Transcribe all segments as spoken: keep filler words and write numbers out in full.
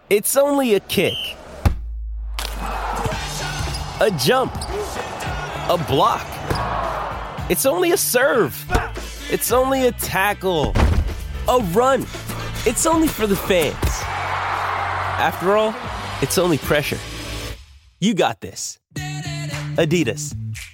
It's only a kick, a jump, a block. It's only a serve. It's only a tackle, a run. It's only for the fans. After all, it's only pressure. You got this. Adidas.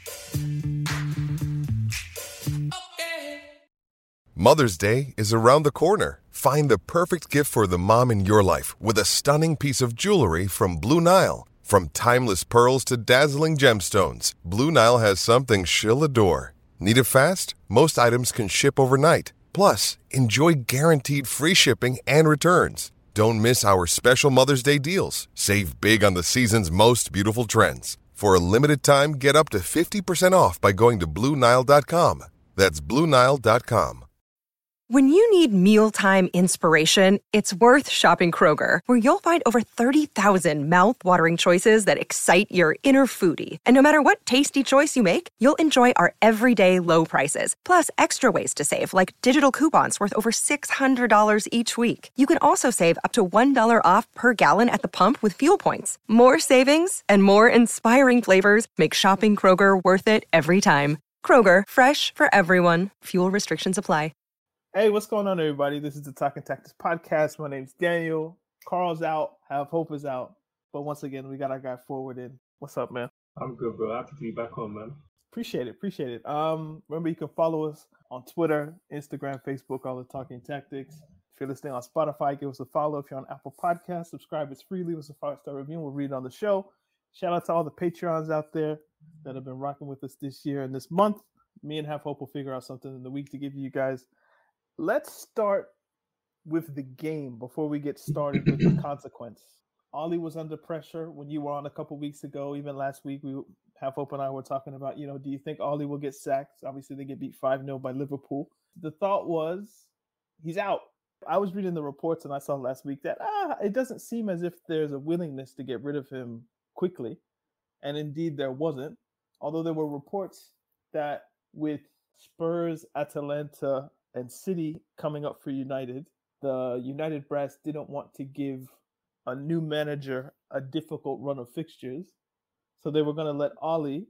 Mother's Day is around the corner. Find the perfect gift for the mom in your life with a stunning piece of jewelry from Blue Nile. From timeless pearls to dazzling gemstones, Blue Nile has something she'll adore. Need it fast? Most items can ship overnight. Plus, enjoy guaranteed free shipping and returns. Don't miss our special Mother's Day deals. Save big on the season's most beautiful trends. For a limited time, get up to fifty percent off by going to Blue Nile dot com. That's Blue Nile dot com. When you need mealtime inspiration, it's worth shopping Kroger, where you'll find over thirty thousand mouth-watering choices that excite your inner foodie. And no matter what tasty choice you make, you'll enjoy our everyday low prices, plus extra ways to save, like digital coupons worth over six hundred dollars each week. You can also save up to one dollar off per gallon at the pump with fuel points. More savings and more inspiring flavors make shopping Kroger worth it every time. Kroger, fresh for everyone. Fuel restrictions apply. Hey, what's going on, everybody? This is the Talking Tactics podcast. My name's Daniel. Carl's out. Have Hope is out. But once again, we got our guy Forward in. What's up, man? I'm good, bro. Happy to be back on, man. Appreciate it. Appreciate it. Um, remember, you can follow us on Twitter, Instagram, Facebook, all the Talking Tactics. If you're listening on Spotify, give us a follow. If you're on Apple Podcasts, subscribe. It's free. Leave us a five-star review, and we'll read it on the show. Shout out to all the Patreons out there that have been rocking with us this year and this month. Me and Have Hope will figure out something in the week to give you guys. Let's start with the game before we get started with the consequence. Ollie was under pressure when you were on a couple weeks ago. Even last week, we Half Hope and I were talking about, you know, do you think Ollie will get sacked? Obviously, they get beat five nil by Liverpool. The thought was he's out. I was reading the reports and I saw last week that ah, it doesn't seem as if there's a willingness to get rid of him quickly. And indeed, there wasn't. Although there were reports that with Spurs, Atalanta, and City coming up for United, the United brass didn't want to give a new manager a difficult run of fixtures. So they were going to let Ollie.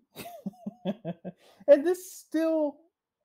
And this still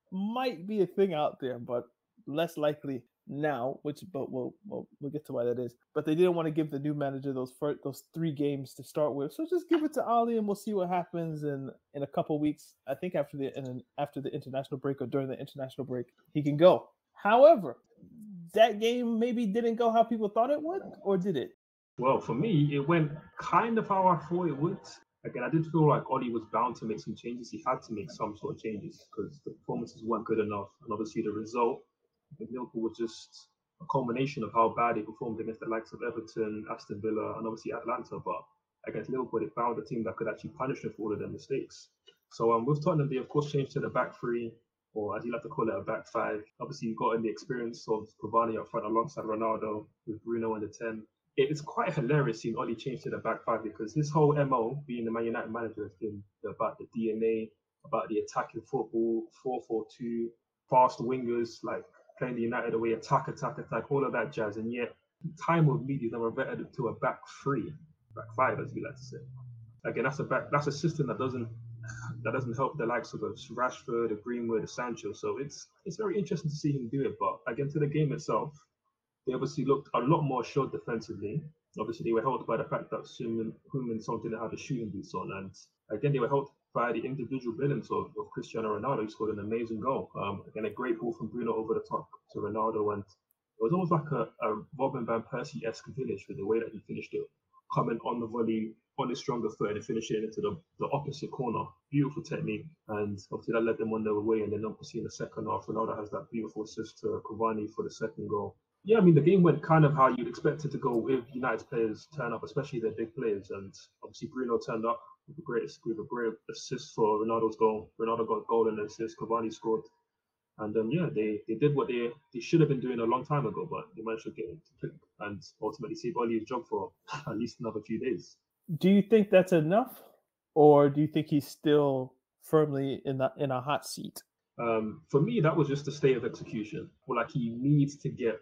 might be a thing out there, but less likely now, which but we'll, we'll, we'll get to why that is. But they didn't want to give the new manager those first, those three games to start with. So just give it to Ollie and we'll see what happens in, in a couple weeks. I think after the in, after the international break or during the international break, he can go. However, that game maybe didn't go how people thought it would, or did it? Well, for me, it went kind of how I thought it would. Again, I did feel like Ollie was bound to make some changes. He had to make some sort of changes because the performances weren't good enough. And obviously the result, I think Liverpool was just a culmination of how bad they performed against the likes of Everton, Aston Villa, and obviously Atlanta. But against Liverpool, they found a team that could actually punish them for all of their mistakes. So um, with Tottenham, they of course changed to the back three, or as you like to call it, a back five. Obviously, you got in the experience of Cavani up front alongside Ronaldo with Bruno in the ten. It is quite hilarious seeing Ollie change to the back five because his whole M O, being the Man United manager, has been about the D N A, about the attacking football, four four two, fast wingers, like playing the United away, attack, attack, attack, all of that jazz. And yet, time of media, they reverted to a back three, back five, as we like to say. Again, that's a back, that's a system that doesn't that doesn't help the likes of a Rashford, a Greenwood, a Sancho. So it's it's very interesting to see him do it. But again, to the game itself, they obviously looked a lot more assured defensively. Obviously, they were helped by the fact that Human Song didn't have the shooting boots on. And again, they were helped by the individual brilliance of, of Cristiano Ronaldo, who scored an amazing goal. Um, again, a great ball from Bruno over the top to Ronaldo. And it was almost like a, a Robin Van Persie-esque finish with the way that he finished it, coming on the volley, on his stronger foot, and finishing it into the, the opposite corner. Beautiful technique. And obviously, that led them on their way. And then obviously, in the second half, Ronaldo has that beautiful assist to Cavani for the second goal. Yeah, I mean, the game went kind of how you'd expect it to go with United's players turn up, especially their big players. And obviously, Bruno turned up with a great, with a great assist for Ronaldo's goal. Ronaldo got a goal and an assist. Cavani scored. And um, yeah, they, they did what they, they should have been doing a long time ago, but they managed to get it to click and ultimately save Ollie's job for at least another few days. Do you think that's enough? Or do you think he's still firmly in the, in a hot seat? Um, for me, that was just a state of execution. Well, like he needs to get a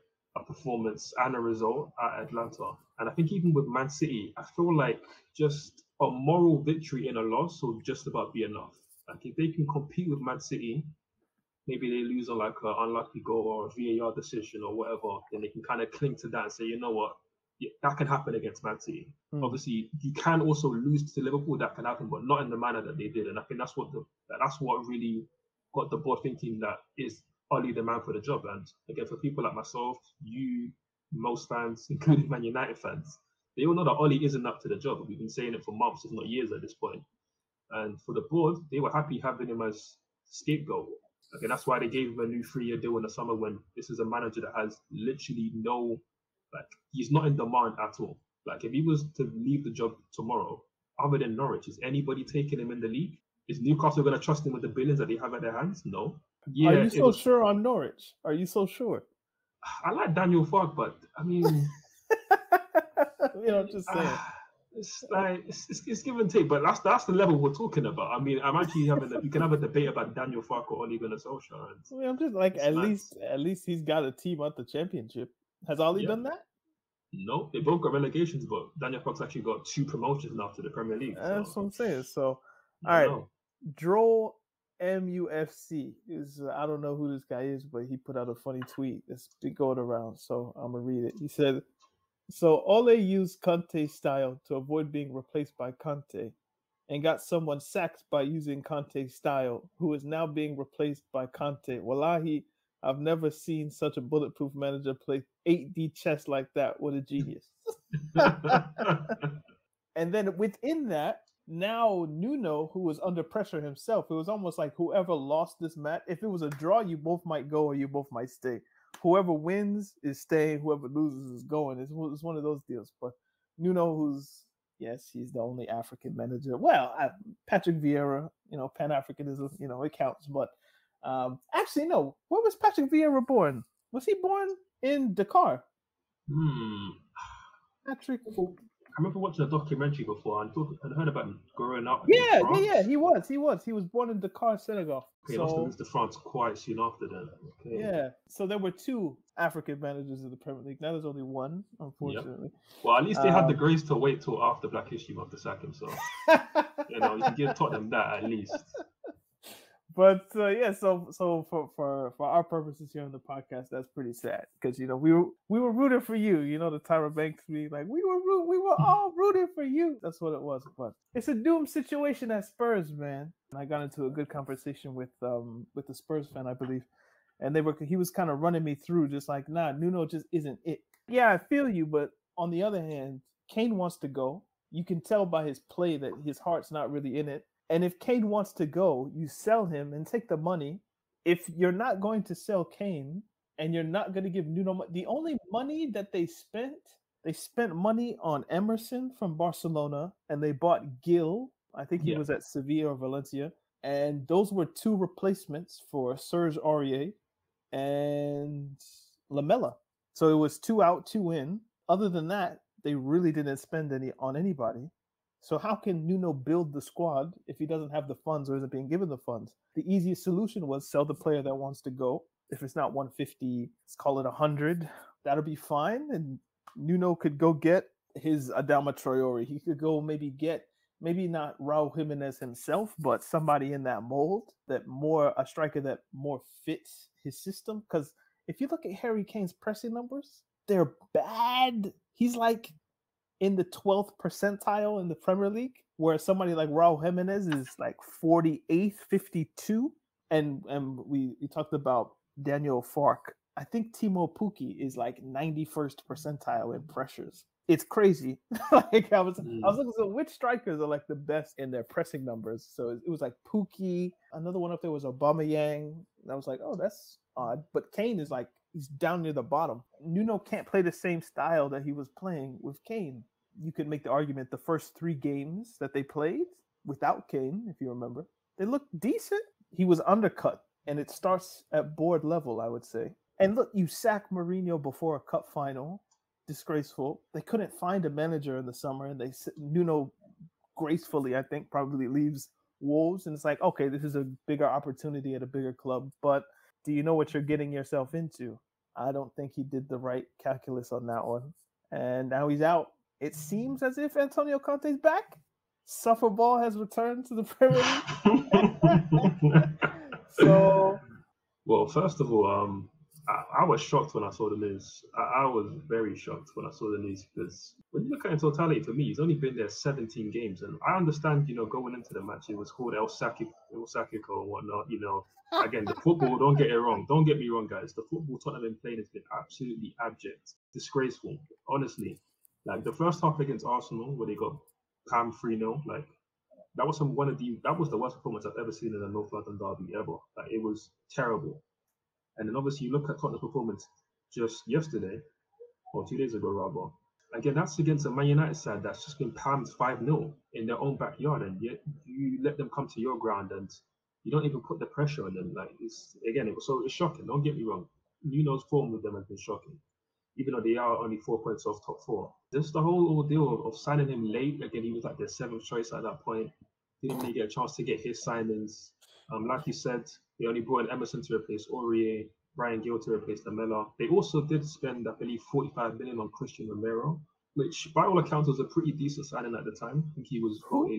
performance and a result at Atlanta. And I think even with Man City, I feel like just a moral victory in a loss will just about be enough. Like if they can compete with Man City, maybe they lose on like an unlucky goal or a V A R decision or whatever, then they can kind of cling to that and say, you know what, yeah, that can happen against Man City. Mm. Obviously, you can also lose to Liverpool, that can happen, but not in the manner that they did. And I think that's what the that's what really got the board thinking that is Oli the man for the job. And again, for people like myself, you, most fans, including Man United fans, they all know that Oli isn't up to the job. We've been saying it for months, if not years at this point. And for the board, they were happy having him as scapegoat. Okay, that's why they gave him a new three-year deal in the summer when this is a manager that has literally no, like, he's not in demand at all. Like, if he was to leave the job tomorrow, other than Norwich, is anybody taking him in the league? Is Newcastle going to trust him with the billions that they have at their hands? No. Yeah, Are you so was, sure on Norwich? Are you so sure? I like Daniel Farke, but I mean, you know, just saying. Uh, It's like it's, it's, it's give and take, but that's that's the level we're talking about. I mean, I'm actually having a, you can have a debate about Daniel Farke or Ole Gunnar Solskjaer. I mean, I'm just like at nice. least at least he's got a team at the championship. Has Ole yeah. done that? No, they both got relegations, but Daniel Farke's actually got two promotions now to the Premier League. So. That's what I'm saying. So, all right, know. Droll M U F C is uh, I don't know who this guy is, but he put out a funny tweet that's been going around. So I'm gonna read it. He said. So Ole used Conte's style to avoid being replaced by Conte and got someone sacked by using Conte's style, who is now being replaced by Conte. Wallahi, I've never seen such a bulletproof manager play eight D chess like that. What a genius. And then within that, now Nuno, who was under pressure himself, it was almost like whoever lost this match, if it was a draw, you both might go or you both might stay. Whoever wins is staying. Whoever loses is going. It's, it's one of those deals. But Nuno, who's, yes, he's the only African manager. Well, I, Patrick Vieira, you know, Pan-Africanism, you know, it counts. But um, actually, no. Where was Patrick Vieira born? Was he born in Dakar? Hmm. Patrick. I remember watching a documentary before and thought and heard about him growing up. Yeah, yeah, yeah. He was. He was. He was born in Dakar, Senegal. Okay, so, lost to Mister France quite soon after that. Okay. Yeah. So there were two African managers in the Premier League. Now there's only one, unfortunately. Yep. Well, at least they um, had the grace to wait till after Black History Month to sack him. So you know, you can give Tottenham that at least. But uh, yeah, so so for, for, for our purposes here on the podcast, that's pretty sad because you know we were we were rooting for you. You know the Tyra Banks me like we were root, we were all rooting for you. That's what it was. But it's a doomed situation at Spurs, man. And I got into a good conversation with um with the Spurs fan, I believe, and they were he was kind of running me through just like nah, Nuno just isn't it. Yeah, I feel you, but on the other hand, Kane wants to go. You can tell by his play that his heart's not really in it. And if Kane wants to go, you sell him and take the money. If you're not going to sell Kane and you're not going to give Nuno money, the only money that they spent, they spent money on Emerson from Barcelona and they bought Gil. I think he yeah. was at Sevilla or Valencia. And those were two replacements for Serge Aurier and Lamela. So it was two out, two in. Other than that, they really didn't spend any on anybody. So how can Nuno build the squad if he doesn't have the funds or isn't being given the funds? The easiest solution was sell the player that wants to go. If it's not one fifty, let's call it one hundred. That'll be fine. And Nuno could go get his Adama Traore. He could go maybe get, maybe not Raul Jimenez himself, but somebody in that mold, that more, a striker that more fits his system. Because if you look at Harry Kane's pressing numbers, they're bad. He's like in the twelfth percentile in the Premier League, where somebody like Raul Jimenez is like forty-eighth, fifty-two. And and we, we talked about Daniel Farke. I think Timo Pukki is like ninety-first percentile in pressures. It's crazy. like I was mm. I was looking at which strikers are like the best in their pressing numbers. So it, it was like Pukki. Another one up there was Aubameyang. And I was like, oh, that's odd. But Kane is like, he's down near the bottom. Nuno can't play the same style that he was playing with Kane. You could make the argument the first three games that they played without Kane, if you remember, they looked decent. He was undercut, and it starts at board level, I would say. And look, you sack Mourinho before a cup final. Disgraceful. They couldn't find a manager in the summer, and they Nuno gracefully, I think, probably leaves Wolves. And it's like, okay, this is a bigger opportunity at a bigger club, but do you know what you're getting yourself into? I don't think he did the right calculus on that one. And now he's out. It seems as if Antonio Conte's back. Suffer ball has returned to the Premier League. So, well, first of all, um, I, I was shocked when I saw the news. I, I was very shocked when I saw the news because when you look at it in totality, for me, he's only been there seventeen games, and I understand, you know, going into the match, it was called El Saki, El Sakiko and whatnot. You know, again, the football. Don't get it wrong. Don't get me wrong, guys. The football Tottenham have been playing has been absolutely abject, disgraceful. Honestly, like the first half against Arsenal, where they got Pam three nil, like. That was some one of the that was the worst performance I've ever seen in a North London derby ever. Like it was terrible. And then obviously you look at Tottenham's performance just yesterday, or two days ago rather. Again, that's against a Man United side that's just been palmed five nil in their own backyard, and yet you let them come to your ground and you don't even put the pressure on them. Like it's again, it was so it's shocking. Don't get me wrong. Nuno's form with them has been shocking, even though they are only four points off top four. Just the whole ordeal of, of signing him late. Again, he was like their seventh choice at that point. Didn't really get a chance to get his signings. Um, like you said, they only brought in Emerson to replace Aurier, Brian Gill to replace Lamela. They also did spend, I believe, forty-five million on Christian Romero, which by all accounts was a pretty decent signing at the time. I think he was voted.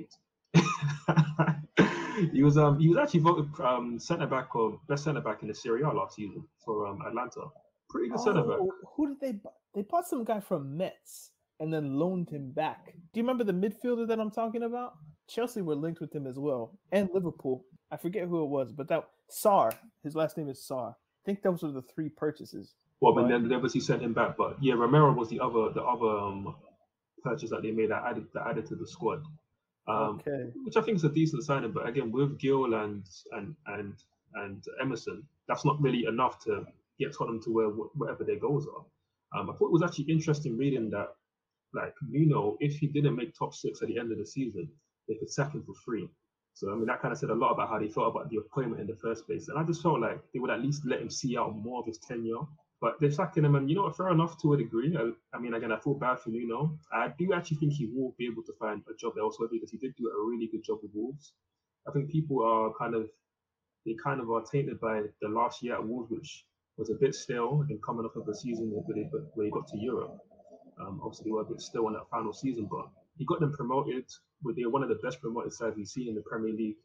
he was um he was actually voted um centre back or best centre back in the Serie A last season for um Atlanta. Pretty good oh, centre back. Who did they buy? They bought some guy from Metz and then loaned him back. Do you remember the midfielder that I'm talking about? Chelsea were linked with him as well, and Liverpool. I forget who it was, but that Sarr. His last name is Sarr. I think those were the three purchases. Well, but then they obviously sent him back. But yeah, Romero was the other the other um, purchase that they made that added that added to the squad. Um, okay. Which I think is a decent signing, but again, with Gill and and and and Emerson, that's not really enough to get Tottenham to where whatever their goals are. Um, I thought it was actually interesting reading that, like Nuno, if he didn't make top six at the end of the season, they could sack him for free. So I mean, that kind of said a lot about how they felt about the appointment in the first place. And I just felt like they would at least let him see out more of his tenure. But they're sacking him, and you know what? Fair enough to a degree. I, I mean, again, I feel bad for Nuno. I do actually think he will be able to find a job elsewhere because he did do a really good job with Wolves. I think people are kind of they kind of are tainted by the last year at Wolves, which was a bit stale and coming off of the season where they where he got to Europe. Um, obviously, they were a bit still on that final season, but he got them promoted. They're one of the best promoted sides we've seen in the Premier League.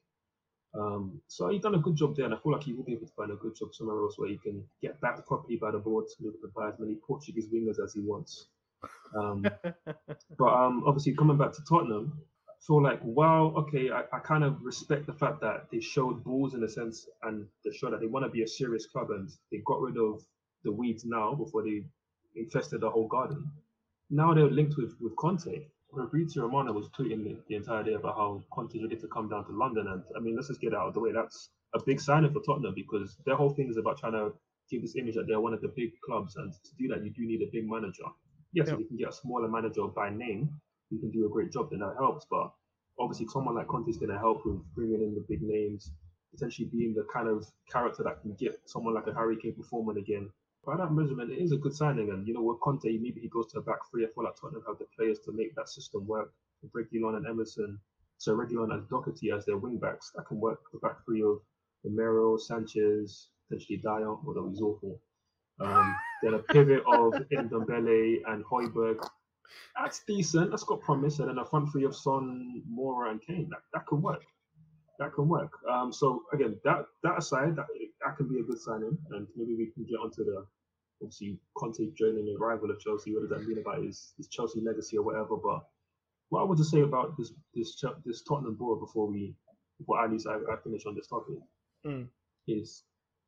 Um, so he's done a good job there, and I feel like he will be able to find a good job somewhere else where he can get backed properly by the board to be able to buy as many Portuguese wingers as he wants. Um, but um, obviously, coming back to Tottenham, I feel like, wow, okay, I, I kind of respect the fact that they showed balls in a sense, and they showed that they want to be a serious club, and they got rid of the weeds now before they infested the whole garden. Now they're linked with, with Conte. Fabrizio Romano was tweeting the, the entire day about how Conte needed to come down to London. And I mean, let's just get it out of the way. That's a big signing for Tottenham because their whole thing is about trying to give this image that they're one of the big clubs. And to do that, you do need a big manager. Yes, yeah. If you can get a smaller manager by name, you can do a great job, then that helps. But obviously, someone like Conte is going to help with bringing in the big names, potentially being the kind of character that can get someone like a Harry Kane performing again. By that measurement, it is a good signing. And, you know, with Conte, maybe he goes to a back three. I feel like Tottenham have the players to make that system work. With Reguilon and Emerson, so Reguilon and Doherty as their wing backs, that can work. The back three of Romero, Sanchez, potentially Dyer, although he's awful. Um, then a pivot of Ndombele and Højbjerg. That's decent. That's got promise. And then a front three of Son, Moura, and Kane. That, that can work. That can work. Um, so again, that that aside, that that can be a good signing, and maybe we can get onto the obviously Conte joining the rival of Chelsea. What does that mean about his, his Chelsea legacy or whatever? But what I want to say about this this this Tottenham board before we, before at least I, I finish on this topic, mm. is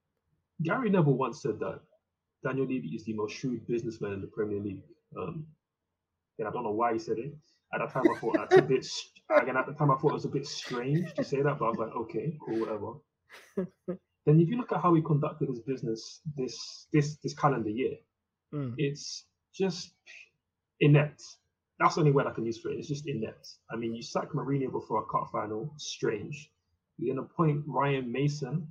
Gary Neville once said that Daniel Levy is the most shrewd businessman in the Premier League. Um, and I don't know why he said it. At that time, I thought that's a bit. Again, at the time, I thought it was a bit strange to say that, but I was like, okay, cool, whatever. Then, if you look at how he conducted his business this this this calendar year, mm. it's just inept. That's the only word I can use for it. It's just inept. I mean, you sack Mourinho before a cup final, strange. You then appoint Ryan Mason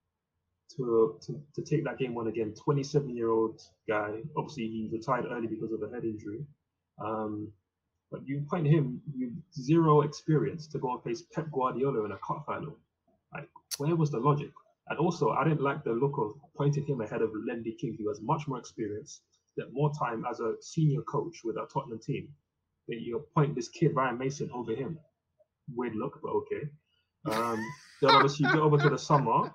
to, to to take that game one again. twenty-seven-year-old guy. Obviously, he retired early because of a head injury. Um, but you appoint him with zero experience to go and face Pep Guardiola in a cup final. Like, where was the logic? And also, I didn't like the look of pointing him ahead of Ledley King, who has much more experience, spent more time as a senior coach with our Tottenham team. That you point this kid Ryan Mason over him. Weird look, but okay. Um, then obviously you get over to the summer.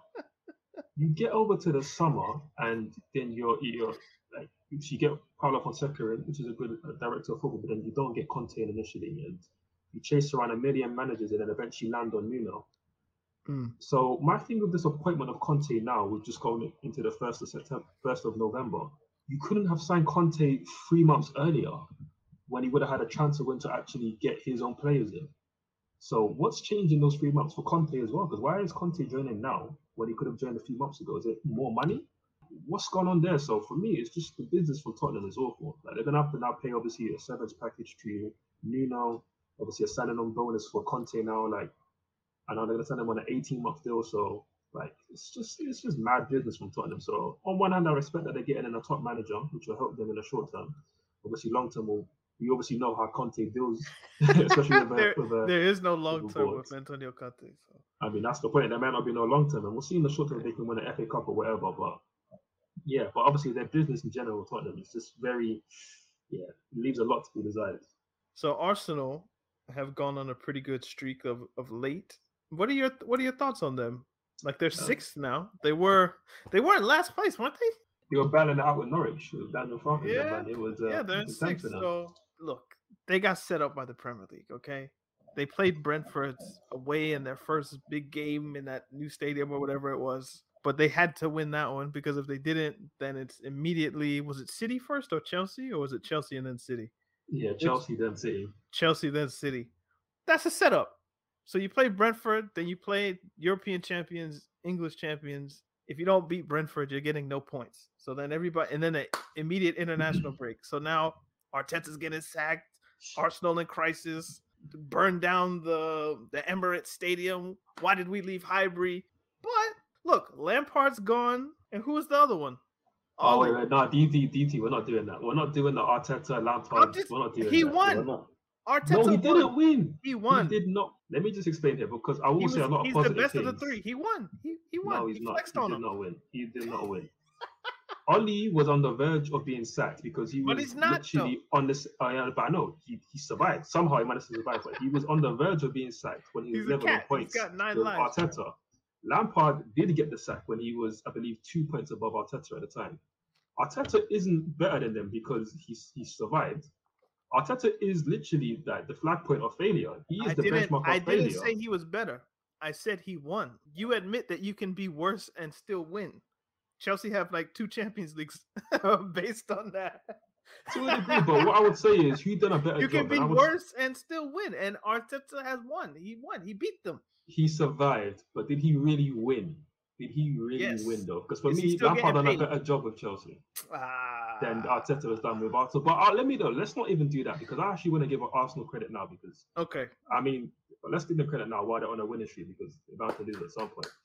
You get over to the summer, and then you're you're like you get Paulo Fonseca in, which is a good uh, director of football, but then you don't get Conte in initially, and you chase around a million managers, and then eventually land on Nuno. Mm. So my thing with this appointment of Conte now, we've just gone into the first of September, first of November. You couldn't have signed Conte three months earlier, when he would have had a chance of when to actually get his own players in. So what's changed in those three months for Conte as well? Because why is Conte joining now when he could have joined a few months ago? Is it more money? What's going on there? So for me, it's just the business for Tottenham is awful. Like they're gonna have to now pay obviously a severance package to Nuno, obviously a signing on bonus for Conte now. Like I know they're gonna send him on an eighteen month deal. So like it's just it's just mad business from Tottenham. So on one hand, I respect that they're getting in a top manager, which will help them in the short term. Obviously, long term will. We obviously know how Conte deals, especially with, there, a, with a, there is no long term board. with Antonio Conte. So. I mean, that's the point. There might not be no long term, and we'll see in the short term if they can win an F A Cup or whatever. But yeah, but obviously their business in general, Tottenham, is just very, yeah, it leaves a lot to be desired. So Arsenal have gone on a pretty good streak of, of late. What are your What are your thoughts on them? Like they're sixth now. They were they were in last place, weren't they? They were battling it out with Norwich. With Daniel Farke. Yeah, it was uh, yeah, they're in sixth. So look, they got set up by the Premier League. Okay, they played Brentford away in their first big game in that new stadium or whatever it was. But they had to win that one because if they didn't, then it's immediately was it City first or Chelsea or was it Chelsea and then City? Yeah, Chelsea it's, then City. Chelsea then City. That's a setup. So you play Brentford, then you play European champions, English champions. If you don't beat Brentford, you're getting no points. So then everybody, and then an immediate international break. So now Arteta's getting sacked. Arsenal in crisis. Burn down the the Emirates Stadium. Why did we leave Highbury? But look, Lampard's gone, and who was the other one? Oh, wait, wait, no, D T, D T, we're not doing that. We're not doing the Arteta, Lampard. Just, we're not doing he that. won. Arteta no, he won. didn't win. He won. He did not. Let me just explain here because I will was, say a lot of he's positive the best things. of the three. He won. He he won. No, he's he not. flexed He on did him. not win. He did not win. Oli was on the verge of being sacked because he but was he's not, literally though. on this. Uh, yeah, but I know he, he survived. Somehow he managed to survive. But he was on the verge of being sacked when he was He's a level on cat. points He's got nine with lives. Arteta. Lampard did get the sack when he was, I believe, two points above Arteta at the time. Arteta isn't better than them because he's he survived. Arteta is literally that the flag point of failure. He is I the didn't, benchmark of I failure. didn't say he was better. I said he won. You admit that you can be worse and still win. Chelsea have like two Champions Leagues based on that. To a degree, but what I would say is he done a better you job. You can be would... worse and still win, and Arteta has won. He won. He beat them. He survived, but did he really win? Did he really yes. win though? Because for is me, Lampard done a better job with Chelsea ah. than Arteta was done with Arsenal. But uh, let me though, let's not even do that because I actually want to give Arsenal credit now because okay, I mean, let's give them credit now while they're on a winning streak because they're about to lose at some point.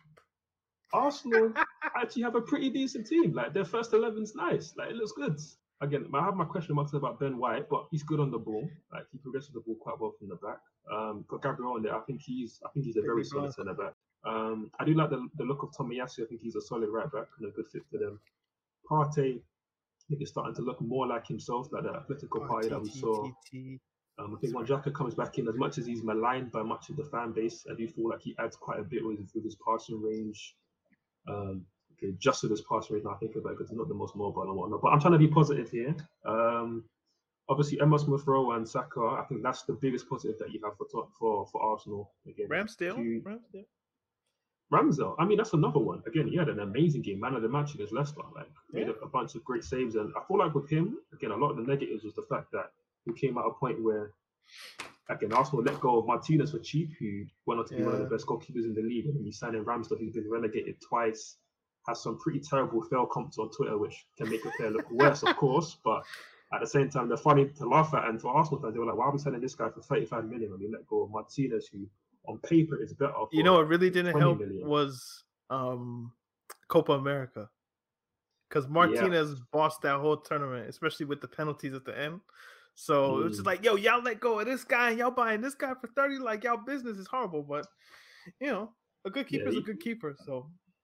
Arsenal actually have a pretty decent team. Like their first eleven's nice. Like it looks good. Again, I have my question marks about Ben White, but he's good on the ball. Like he progresses the ball quite well from the back. Um, got Gabriel in there. I think he's I think he's a very solid centre back. Um, I do like the, the look of Tomiyasu. I think he's a solid right back and a good fit for them. Partey, I think he's starting to look more like himself, like the Atletico Partey that we saw. Um, I think when Xhaka comes back in, as much as he's maligned by much of the fan base, I do feel like he adds quite a bit with, with his passing range. Um, okay, just with his passing range, now I think about it because he's not the most mobile and whatnot. But I'm trying to be positive here. Um, obviously, Emma Smith-Rowe and Saka, I think that's the biggest positive that you have for for, for Arsenal. Again, Ramsdale? To, Ramsdale? Ramsdale, I mean, that's another one. Again, he had an amazing game, man of the match against Leicester. Like, yeah. made a, a bunch of great saves. And I feel like with him, again, a lot of the negatives was the fact that he came at a point where, again, Arsenal let go of Martinez for cheap, who went on to be yeah. one of the best goalkeepers in the league. And he signed in Ramsdale, who's been relegated twice, has some pretty terrible fail comps on Twitter, which can make a player look worse, of course. But at the same time, they're funny to laugh at. And for Arsenal fans, they were like, why are we selling this guy for thirty-five million when we let go of Martinez, who on paper is better? You know what really didn't help million. was um, Copa America. Because Martinez yeah. bossed that whole tournament, especially with the penalties at the end. So mm. it was just like, yo, y'all let go of this guy and y'all buying this guy for thirty. Like, y'all business is horrible. But, you know, a good keeper yeah, is he, a good keeper. So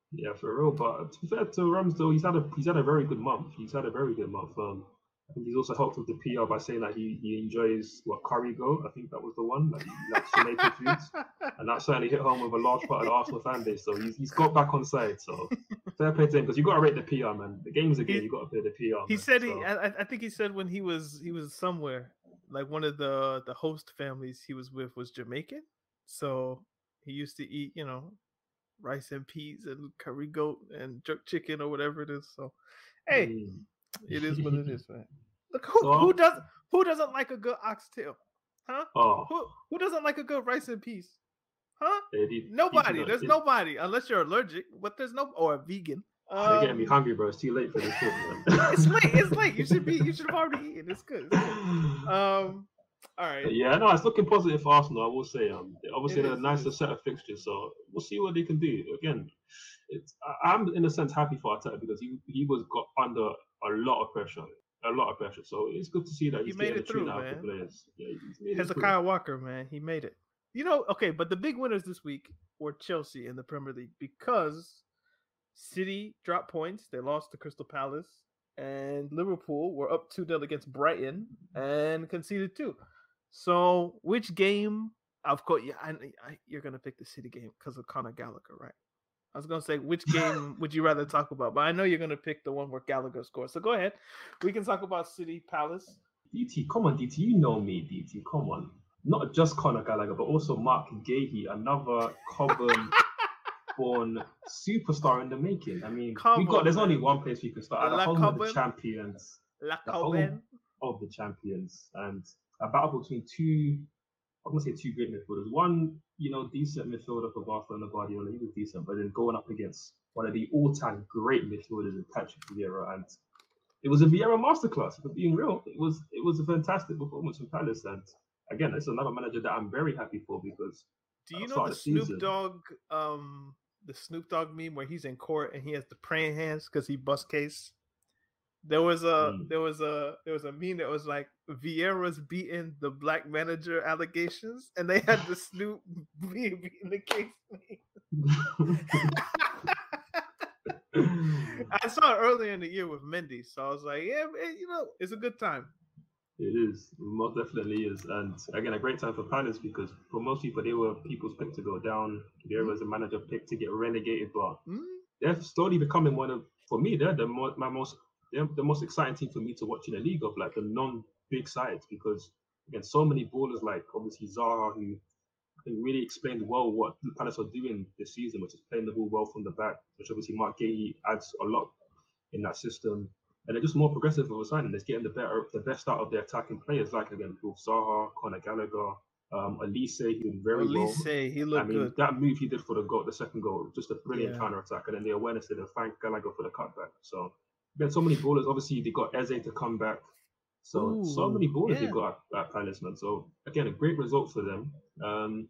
Yeah, for real. But to be fair to Ramsdale, he's had a he's had a very good month. He's had a very good month. Um, I think he's also helped with the P R by saying that he, he enjoys what curry go. I think that was the one. Like he likes Jamaican foods, and that certainly hit home with a large part of the Arsenal fan base. So he's he's got back on side. So fair play to him because you got to rate the P R, man. The game's a game. You got to play the P R. He man. said so. he. I, I think he said when he was he was somewhere, like one of the the host families he was with was Jamaican. So he used to eat, you know, rice and peas and curry goat and jerk chicken or whatever it is. So, hey, mm. it is what it is, man. Look, who, so, who does who doesn't like a good oxtail, huh? Oh. Who who doesn't like a good rice and peas, huh? Eddie, nobody. There's nobody unless you're allergic, but there's no or a vegan. Um, They're getting me hungry, bro. It's too late for this shit, man. It's late. It's late. You should be. You should have already eaten. It's good. It's good. Um. All right. Yeah, no, it's looking positive for Arsenal. I will say. Um, obviously, they're a nicer set of fixtures, so we'll see what they can do. Again, it's I, I'm in a sense happy for Arteta because he he was got under a lot of pressure, a lot of pressure. So it's good to see that he's he made getting it through, out man. of the players. Yeah, he's made Hezekiah Walker, man, he made it. You know, okay, but the big winners this week were Chelsea in the Premier League because City dropped points. They lost to Crystal Palace, and Liverpool were up two nil against Brighton and conceded two. So, which game? Of course, yeah, I, I, you're gonna pick the City game because of Conor Gallagher, right? I was gonna say, which game would you rather talk about? But I know you're gonna pick the one where Gallagher scores. So go ahead. We can talk about City Palace. D T, come on, D T. You know me, D T. Come on. Not just Conor Gallagher, but also Mark Gahey, another Cobham-born superstar in the making. I mean, we got there's only one place we can start. At the home Cobham. of the champions. La the home of the champions, and a battle between two. I'm gonna say two great midfielders. One, you know, decent midfielder for Barcelona, Guardiola. He was decent, but then going up against one of the all-time great midfielders in Patrick Vieira, and it was a Vieira masterclass. For being real, it was it was a fantastic performance from Palace, and again, it's another manager that I'm very happy for because. Do you know the Snoop season, Dogg, um, the Snoop Dogg meme where he's in court and he has the praying hands because he bust case? There was a mm. there was a there was a meme that was like Vieira's beating the black manager allegations, and they had the Snoop beating the case. I saw it earlier in the year with Mendy, so I was like, yeah, you know, it's a good time. It is, most definitely is, and again, a great time for Palace because for most people, they were people's pick to go down. Vieira was a manager pick to get relegated, but mm. they're slowly becoming one of, for me, they're the mo- my most. They're the most exciting team for me to watch in the league of like the non-big sides because again, so many ballers like obviously Zaha who I think really explained well what the Palace are doing this season, which is playing the ball well from the back, which obviously Mark Gahey adds a lot in that system. And they're just more progressive of a signing. They're getting the better, the best out of their attacking players, like again, with Zaha, Conor Gallagher, um, Elise, he did very Elise, well. Elise, he looked I mean, good. That move he did for the goal, the second goal, just a brilliant Yeah. counter attack, and then the awareness to thank Gallagher for the cutback. So. There's so many ballers. Obviously, they got Eze to come back. So, Ooh, so many ballers yeah. they got at, at Palace, man. So, again, a great result for them. Um,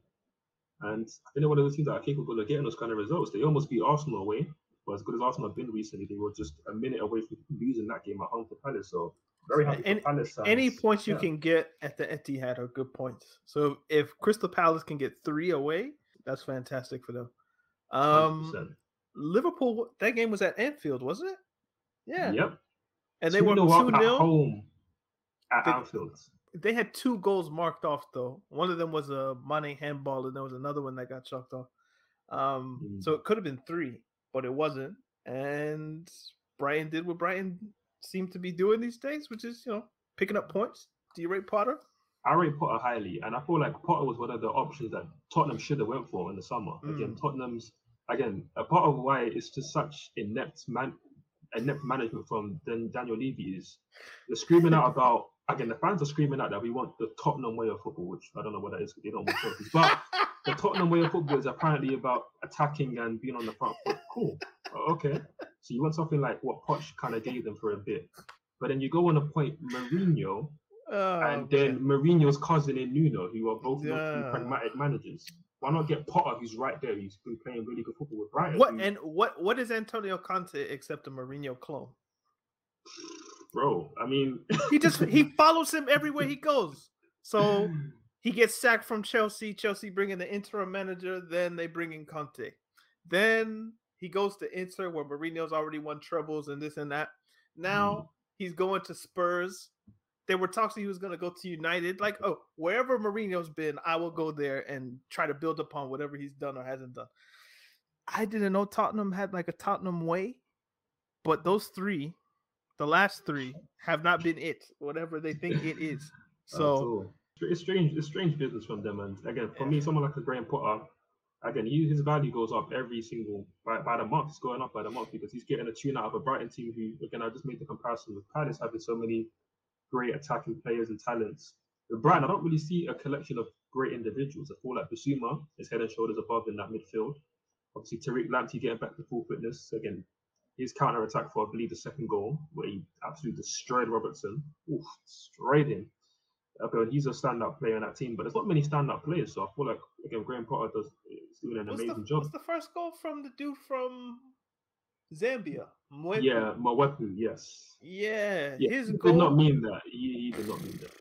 and I think they're one of the teams that are capable of getting those kind of results. They almost beat Arsenal away. But as good as Arsenal have been recently, they were just a minute away from losing that game at home to Palace. So, very happy and, for Palace. Fans. Any points you yeah. can get at the Etihad are good points. So, if Crystal Palace can get three away, that's fantastic for them. Um, one hundred percent. Liverpool, that game was at Anfield, wasn't it? Yeah. Yep. And they were two nil nil at home at they, Anfield. They had two goals marked off, though. One of them was a Mane handball, and there was another one that got chalked off. Um, mm. So it could have been three, but it wasn't. And Brighton did what Brighton seemed to be doing these days, which is, you know, picking up points. Do you rate Potter? I rate Potter highly, and I feel like Potter was one of the options that Tottenham should have went for in the summer. Mm. Again, Tottenham's again a part of why it's just such inept man. inept management from then Daniel Levy is they're screaming out about again the fans are screaming out that we want the Tottenham way of football, which I don't know what that is because they don't want trophies. But the Tottenham way of football is apparently about attacking and being on the front foot. Cool. Okay. So you want something like what Poch kind of gave them for a bit. But then you go on a point Mourinho oh, and then man. Mourinho's cousin in Nuno, who are both yeah. pragmatic managers. Why not get Potter, who's right there? He's been playing really good football with Brighton. What and what? What is Antonio Conte except a Mourinho clone? Bro, I mean, he just he follows him everywhere he goes. So he gets sacked from Chelsea. Chelsea bring in the interim manager. Then they bring in Conte. Then He goes to Inter where Mourinho's already won trebles and this and that. Now mm. he's going to Spurs. There were talks that he was going to go to United. Like, oh, wherever Mourinho's been, I will go there and try to build upon whatever he's done or hasn't done. I didn't know Tottenham had like a Tottenham way, but those three, the last three, have not been it, whatever they think it is. So it's strange. It's strange business from them. And again, for yeah. me, someone like a Graham Potter, again, he, his value goes up every single by, by the month. It's going up by the month because he's getting a tune out of a Brighton team who, again, I just made the comparison with Palace having so many great attacking players and talents. With Brighton, I don't really see a collection of great individuals. I feel like Bissouma is head and shoulders above in that midfield. Obviously, Tariq Lamptey getting back to full fitness. Again, his counter-attack for, I believe, the second goal, where he absolutely destroyed Robertson. Oof, destroyed him. Okay, he's a standout player in that team, but there's not many standout players. So I feel like, again, Graham Potter does is doing an what's amazing the, job. What's the first goal from the dude from Zambia? Mwepu. Yeah, Mwepu, yes. Yeah, yeah. his he goal. did not mean that. He, he did not mean that.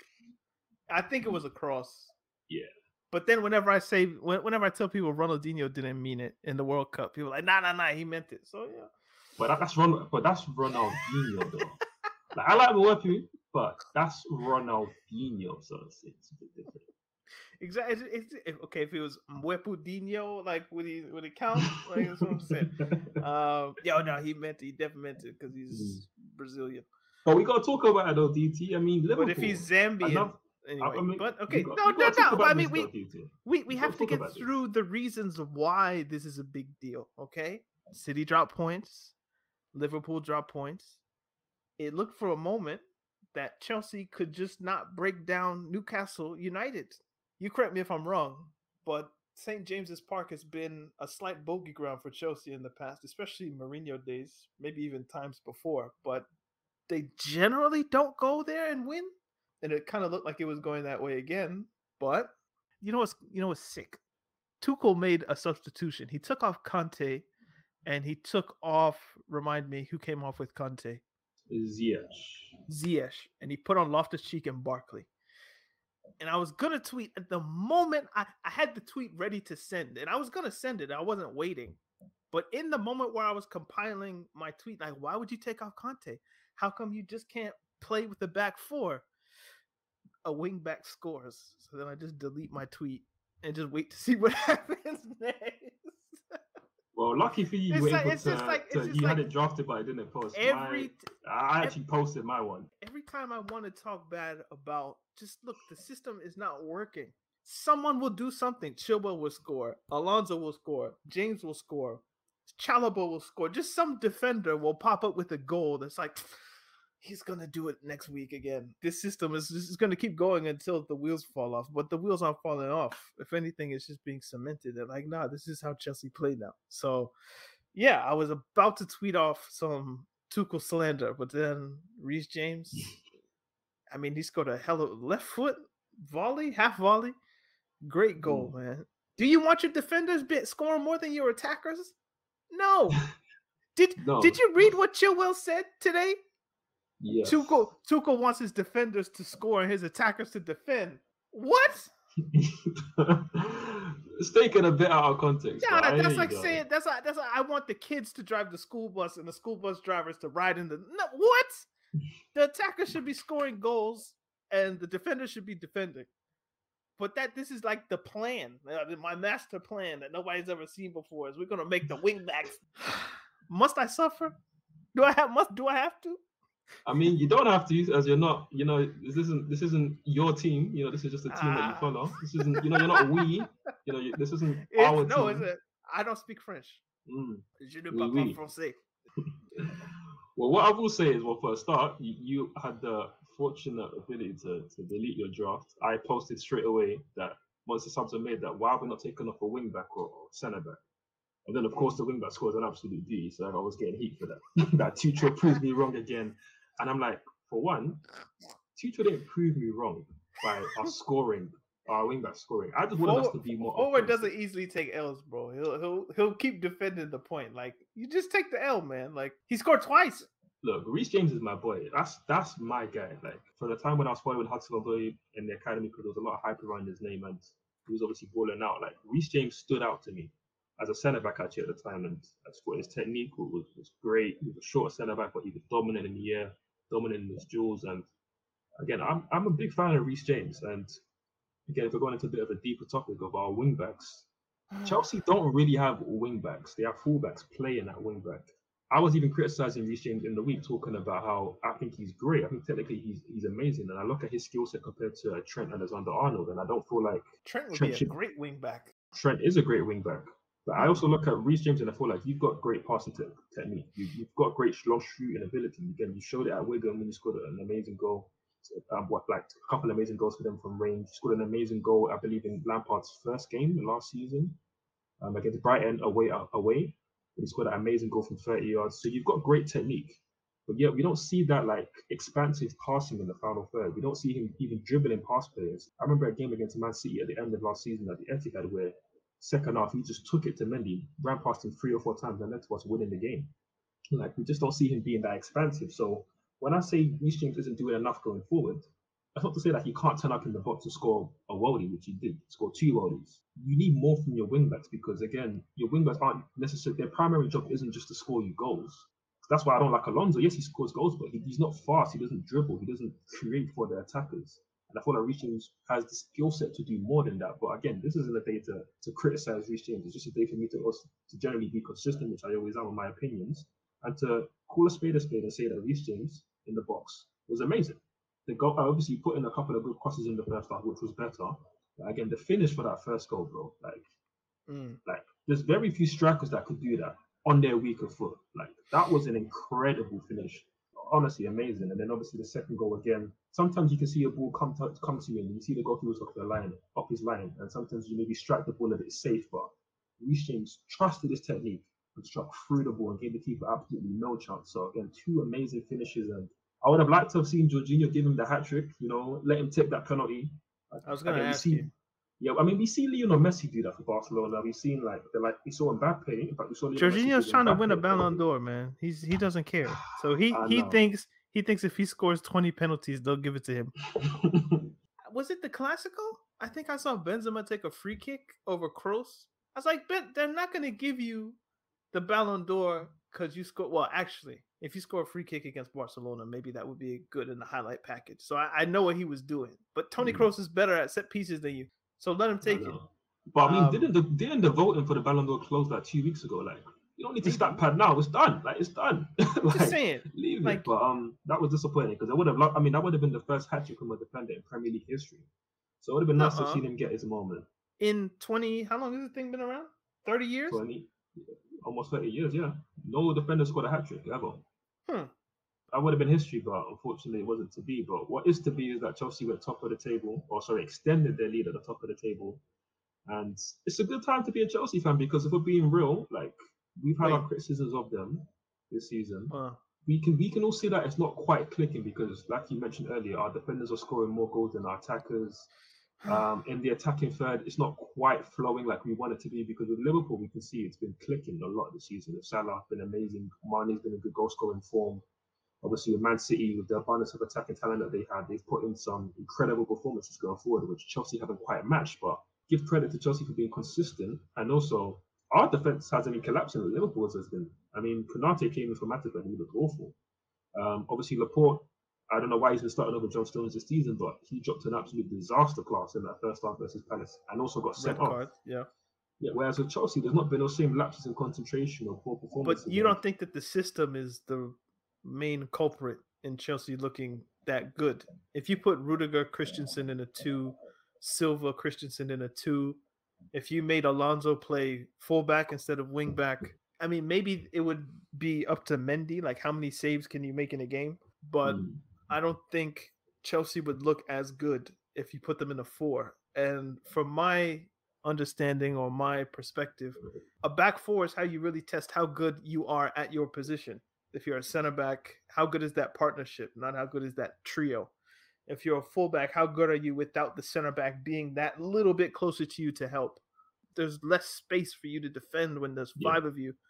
I think it was a cross. Yeah. But then whenever I say, whenever I tell people Ronaldinho didn't mean it in the World Cup, people are like, nah, nah, nah, he meant it. So, yeah. But that, that's Ron, but that's Ronaldinho, though. Like, I like Mwepu, but that's Ronaldinho, so it's, it's a bit different. Exactly. It's, it's, okay, if it was Mwepu-dinho, like, would he would it count? Like, that's what I'm saying. um, yo, no, he meant it. He definitely meant it because he's mm. Brazilian. But we got to talk about it, though, D T. I mean, Liverpool. But if he's Zambian... Enough, anyway, I mean, but, okay, got, no, no, no. I mean, we, though, we, we have to get through this. the reasons why this is a big deal, okay? City dropped points. Liverpool dropped points. It looked for a moment that Chelsea could just not break down Newcastle United. You correct me if I'm wrong, but Saint James's Park has been a slight bogey ground for Chelsea in the past, especially Mourinho days, maybe even times before. But they generally don't go there and win, and it kind of looked like it was going that way again. But you know what's you know what's sick? Tuchel made a substitution. He took off Conte, and he took off. Remind me who came off with Conte. Ziyech. Ziyech, and he put on Loftus-Cheek and Barkley. And I was gonna tweet at the moment I, I had the tweet ready to send, and I was gonna send it. I wasn't waiting, but in the moment where I was compiling my tweet, like, why would you take off Conte? How come you just can't play with the back four? A wing back scores, so then I just delete my tweet and just wait to see what happens next. Well, lucky for you, you were like, able it's to, just like, to it's you like, had it drafted, but I didn't post. Every, my, I actually every, posted my one. Every time I want to talk bad about, just look, the system is not working. Someone will do something. Chilwell will score. Alonso will score. James will score. Chalobah will score. Just some defender will pop up with a goal that's like, he's going to do it next week again. This system is, is going to keep going until the wheels fall off. But the wheels aren't falling off. If anything, it's just being cemented. They're like, nah, this is how Chelsea play now. So, yeah, I was about to tweet off some Tuchel slander, but then Reece James, I mean, he scored a hell of a left foot volley, half volley. Great goal, mm. man. Do you want your defenders bit scoring more than your attackers? No. Did no. Did you read what Chilwell said today? Yes. Tuchel, Tuchel wants his defenders to score and his attackers to defend. What? It's taken a bit out of context. Yeah, that, that's like saying that's like that's like I want the kids to drive the school bus and the school bus drivers to ride in the no, what? The attacker should be scoring goals and the defender should be defending. But that this is like the plan, my master plan that nobody's ever seen before is we're gonna make the wingbacks. Must I suffer? Do I have must do I have to? I mean, you don't have to, as you're not, you know, this isn't this isn't your team. You know, this is just a team uh, that you follow. This isn't, you know, you're not we. You know, this isn't our no, team. No, it's I don't speak French. Mm. Je ne parle pas français. Well, what I will say is, well, for a start, you, you had the fortunate ability to, to delete your draft. I posted straight away that once the subs are made, that why are we not taking off a wing back or, or centre back? And then, of course, the wing back scores an absolute D. So I was getting heat for that. That Tuchel proves me wrong again. And I'm like, for one, Tuchel didn't prove me wrong by us scoring, our wing back scoring. I just wanted us to be more. Forward doesn't easily take L's, bro. He'll he'll he'll keep defending the point. Like, you just take the L, man. Like, he scored twice. Look, Reece James is my boy. That's that's my guy. Like, for the time when I was following Hudson-Odoi in the academy, because there was a lot of hype around his name and he was obviously balling out. Like, Reece James stood out to me. as a centre back actually at the time, and I just thought his technique was, was great. He was a short centre back, but he was dominant in the air, dominant in his duels. And again, I'm I'm a big fan of Reece James. And again, if we're going into a bit of a deeper topic of our wing backs, Chelsea don't really have wing backs. They have fullbacks playing that wing back. I was even criticising Reece James in the week, talking about how I think he's great. I think technically he's he's amazing, and I look at his skill set compared to uh, Trent Alexander-Arnold, and I don't feel like Trent would Trent be a should, great wing back. Trent is a great wing back, but I also look at Reece James and I feel like you've got great passing te- technique. You, you've got great long shooting ability. Again, you showed it at Wigan when you scored an amazing goal. Um, what like a couple of amazing goals for them from range. You scored an amazing goal, I believe, in Lampard's first game last season um, against Brighton away away. He scored an amazing goal from thirty yards. So you've got great technique. But yet we don't see that like expansive passing in the final third. We don't see him even dribbling past players. I remember a game against Man City at the end of last season at the Etihad where second half he just took it to Mendy, ran past him three or four times and led to us winning the game. Like we just don't see him being that expansive. So when I say Reece James isn't doing enough going forward, that's not to say that he can't turn up in the box to score a worldie, which he did, score two worldies. You need more from your wingbacks because, again, your wingbacks aren't necessarily, their primary job isn't just to score you goals. That's why I don't like Alonso. Yes, he scores goals, but he, he's not fast. He doesn't dribble. He doesn't create for the attackers. And I feel like Reece James has the skill set to do more than that. But again, this isn't a day to, to criticize Reece James. It's just a day for me to, also, to generally be consistent, which I always am with my opinions, and to call a spade a spade and say that Reece James in the box was amazing. The goal, I obviously put in a couple of good crosses in the first half, which was better. But again, the finish for that first goal, bro, like, mm. like there's very few strikers that could do that on their weaker foot. Like that was an incredible finish, honestly amazing. And then obviously the second goal again. Sometimes you can see a ball come to come to you, and you see the goalkeeper's off the line, off his line, and sometimes you maybe strike the ball a bit safe. But Reece James trusted his technique and struck through the ball and gave the keeper absolutely no chance. So again, two amazing finishes, and I would have liked to have seen Jorginho give him the hat trick. You know, let him take that penalty. I was going to ask see, you. Yeah, I mean, we see Lionel Messi do that for Barcelona. We've seen like the like we saw Mbappe. In fact, we saw Jorginho's trying to win a Ballon d'Or, man. He's he doesn't care. So he he thinks he thinks if he scores twenty penalties, they'll give it to him. Was it the Clasico? I think I saw Benzema take a free kick over Kroos. I was like, Ben, they're not going to give you the Ballon d'Or because you score. Well, actually, if you score a free kick against Barcelona, maybe that would be good in the highlight package. So I, I know what he was doing. But Toni mm. Kroos is better at set pieces than you. So let him take it. But I mean, um, didn't the didn't the voting for the Ballon d'Or close like two weeks ago? Like, you don't need to stat pad now. It's done. Like, it's done. like, just saying. Leave like, it. But um, that was disappointing because I would have. Loved, I mean, that would have been the first hat trick from a defender in Premier League history. So it would have been nice uh-huh. to see him get his moment. In twenty, how long has this thing been around? Thirty years. Twenty, almost thirty years. Yeah, no defender scored a hat trick ever. Hmm. That would have been history, but unfortunately it wasn't to be. But what is to be is that Chelsea went top of the table, or sorry, extended their lead at the top of the table. And it's a good time to be a Chelsea fan because if we're being real, like we've had Wait. our criticisms of them this season. Uh. We can we can all see that it's not quite clicking because, like you mentioned earlier, our defenders are scoring more goals than our attackers. Um, in the attacking third, it's not quite flowing like we want it to be because with Liverpool, we can see it's been clicking a lot this season. With Salah been amazing, Mane's been in good goal scoring form. Obviously, with Man City, with the abundance of attacking talent that they had, they've put in some incredible performances going forward, which Chelsea haven't quite matched. But give credit to Chelsea for being consistent, and also our defense hasn't been collapsing like Liverpool's has been. I mean, Konate came in for Matip and he looked awful. Um, obviously, Laporte, I don't know why he's been starting over John Stones this season, but he dropped an absolute disaster class in that first half versus Palace, and also got sent off. Card, yeah. Yeah. Whereas with Chelsea, there's not been those same lapses in concentration or poor performance. But you don't think that the system is the main culprit in Chelsea looking that good? If you put Rudiger, Christensen in a two, Silva, Christensen in a two, if you made Alonso play fullback instead of wingback, I mean, maybe it would be up to Mendy, like how many saves can you make in a game? But mm. I don't think Chelsea would look as good if you put them in a four. And from my understanding or my perspective, a back four is how you really test how good you are at your position. If you're a center back, how good is that partnership? Not how good is that trio. If you're a fullback, how good are you without the center back being that little bit closer to you to help? There's less space for you to defend when there's five yeah. of you.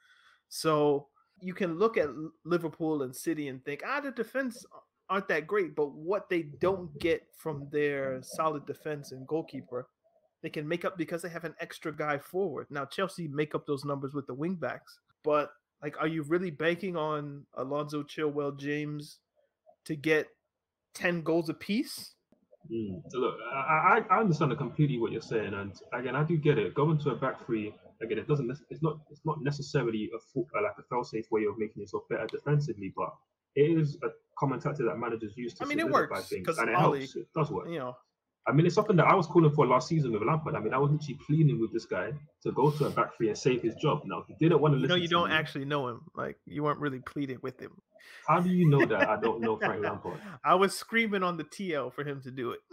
So you can look at Liverpool and City and think, ah, the defense aren't that great. But what they don't get from their solid defense and goalkeeper, they can make up because they have an extra guy forward. Now Chelsea make up those numbers with the wing backs, but like, are you really banking on Alonso, Chilwell, James to get ten goals apiece? Mm. So look, I, I understand completely what you're saying, and again, I do get it. Going to a back three, again, it doesn't. It's not. It's not necessarily a full, like a fail-safe way of making yourself better defensively, but it is a common tactic that managers use to I mean, it solidify works things, because and it Ollie, helps. It does work. You know, I mean, it's something that I was calling for last season with Lampard. I mean, I was literally pleading with this guy to go to a back three and save his job. Now, he didn't want to you listen know, you to don't me. actually know him. Like, you weren't really pleading with him. How do you know that I don't know Frank Lampard? I was screaming on the T L for him to do it.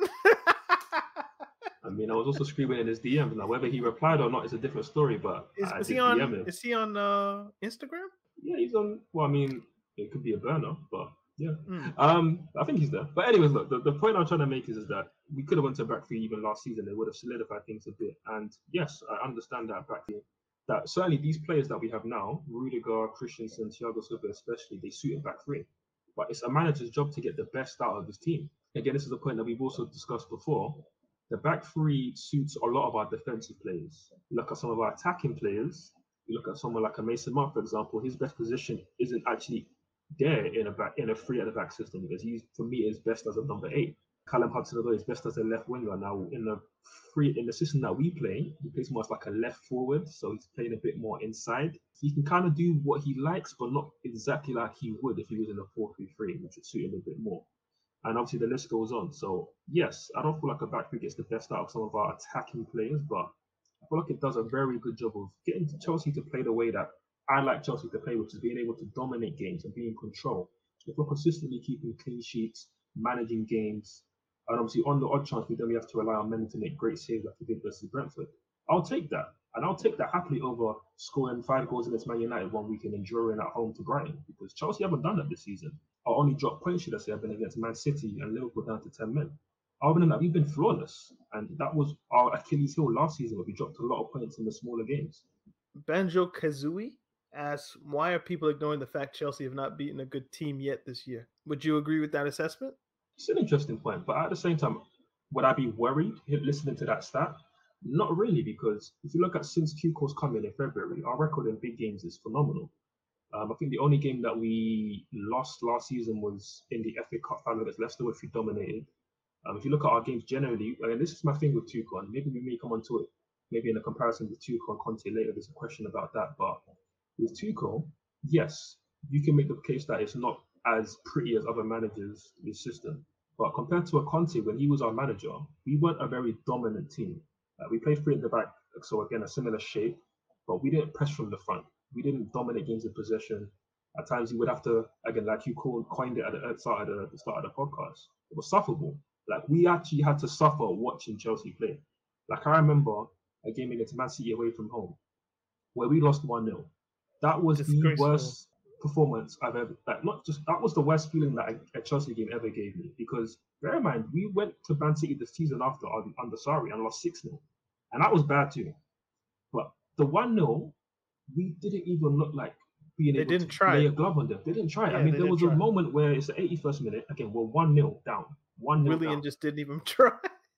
I mean, I was also screaming in his D Ms. Now, whether he replied or not is a different story. But Is, I is did he on? D M him. Is he on uh, Instagram? Yeah, he's on. Well, I mean, it could be a burner, but yeah. Mm. Um, I think he's there. But anyways, look, the, the point I'm trying to make is, is that we could have went to a back three even last season. It would have solidified things a bit. And yes, I understand that back three. That certainly these players that we have now, Rudiger, Christensen, Thiago Silva especially, they suit a back three. But it's a manager's job to get the best out of his team. Again, this is a point that we've also discussed before. The back three suits a lot of our defensive players. You look at some of our attacking players. You look at someone like a Mason Mount, for example. His best position isn't actually there in a back in a three at the back system, because he's, for me, is best as a number eight. Callum Hudson-Odoi is best as a left winger. Now, in the free in the system that we play, he plays more as like a left forward, so he's playing a bit more inside. He can kind of do what he likes, but not exactly like he would if he was in a four three three, which would suit him a bit more. And obviously the list goes on. So yes, I don't feel like a back three gets the best out of some of our attacking players, but I feel like it does a very good job of getting Chelsea to play the way that I like Chelsea to play, which is being able to dominate games and be in control. If we're consistently keeping clean sheets, managing games, and obviously on the odd chance, we then we have to rely on men to make great saves like we did versus Brentford. I'll take that. And I'll take that happily over scoring five goals against Man United one week and then drawing at home to Brighton, because Chelsea haven't done that this season. Our only drop points, should I say, have been against Man City and Liverpool down to ten men. Other than that, we've been flawless. And that was our Achilles heel last season, where we dropped a lot of points in the smaller games. Banjo Kazooie asks, why are people ignoring the fact Chelsea have not beaten a good team yet this year? Would you agree with that assessment? It's an interesting point, but at the same time, would I be worried listening to that stat? Not really, because if you look at since Tuchel's come in in February, our record in big games is phenomenal. Um, I think the only game that we lost last season was in the F A Cup final against Leicester, which we dominated. Um, if you look at our games generally, and this is my thing with Tuchel, and maybe we may come onto it, maybe in a comparison with Tuchel and Conte later, there's a question about that, but with Tuchel, yes, you can make the case that it's not as pretty as other managers' this system. But compared to a Conte, when he was our manager, we weren't a very dominant team. Uh, we played three at the back, so again, a similar shape, but we didn't press from the front. We didn't dominate games of possession. At times, you would have to, again, like you called, coined it at the start of the, the start of the podcast. It was sufferable. Like, we actually had to suffer watching Chelsea play. Like, I remember a game against Man City away from home, where we lost one nil. That was the worst performance I've ever, like, not just, that was the worst feeling that a, a Chelsea game ever gave me. Because, bear in mind, we went to Man City the season after under Sarri and lost six nil. And that was bad too. But the one nil, we didn't even look like being they able didn't to try. lay a glove on them. They didn't try. Yeah, I mean, there was try. a moment where it's the eighty-first minute. Again, we're one nil down. one nil Willian down. just didn't even try.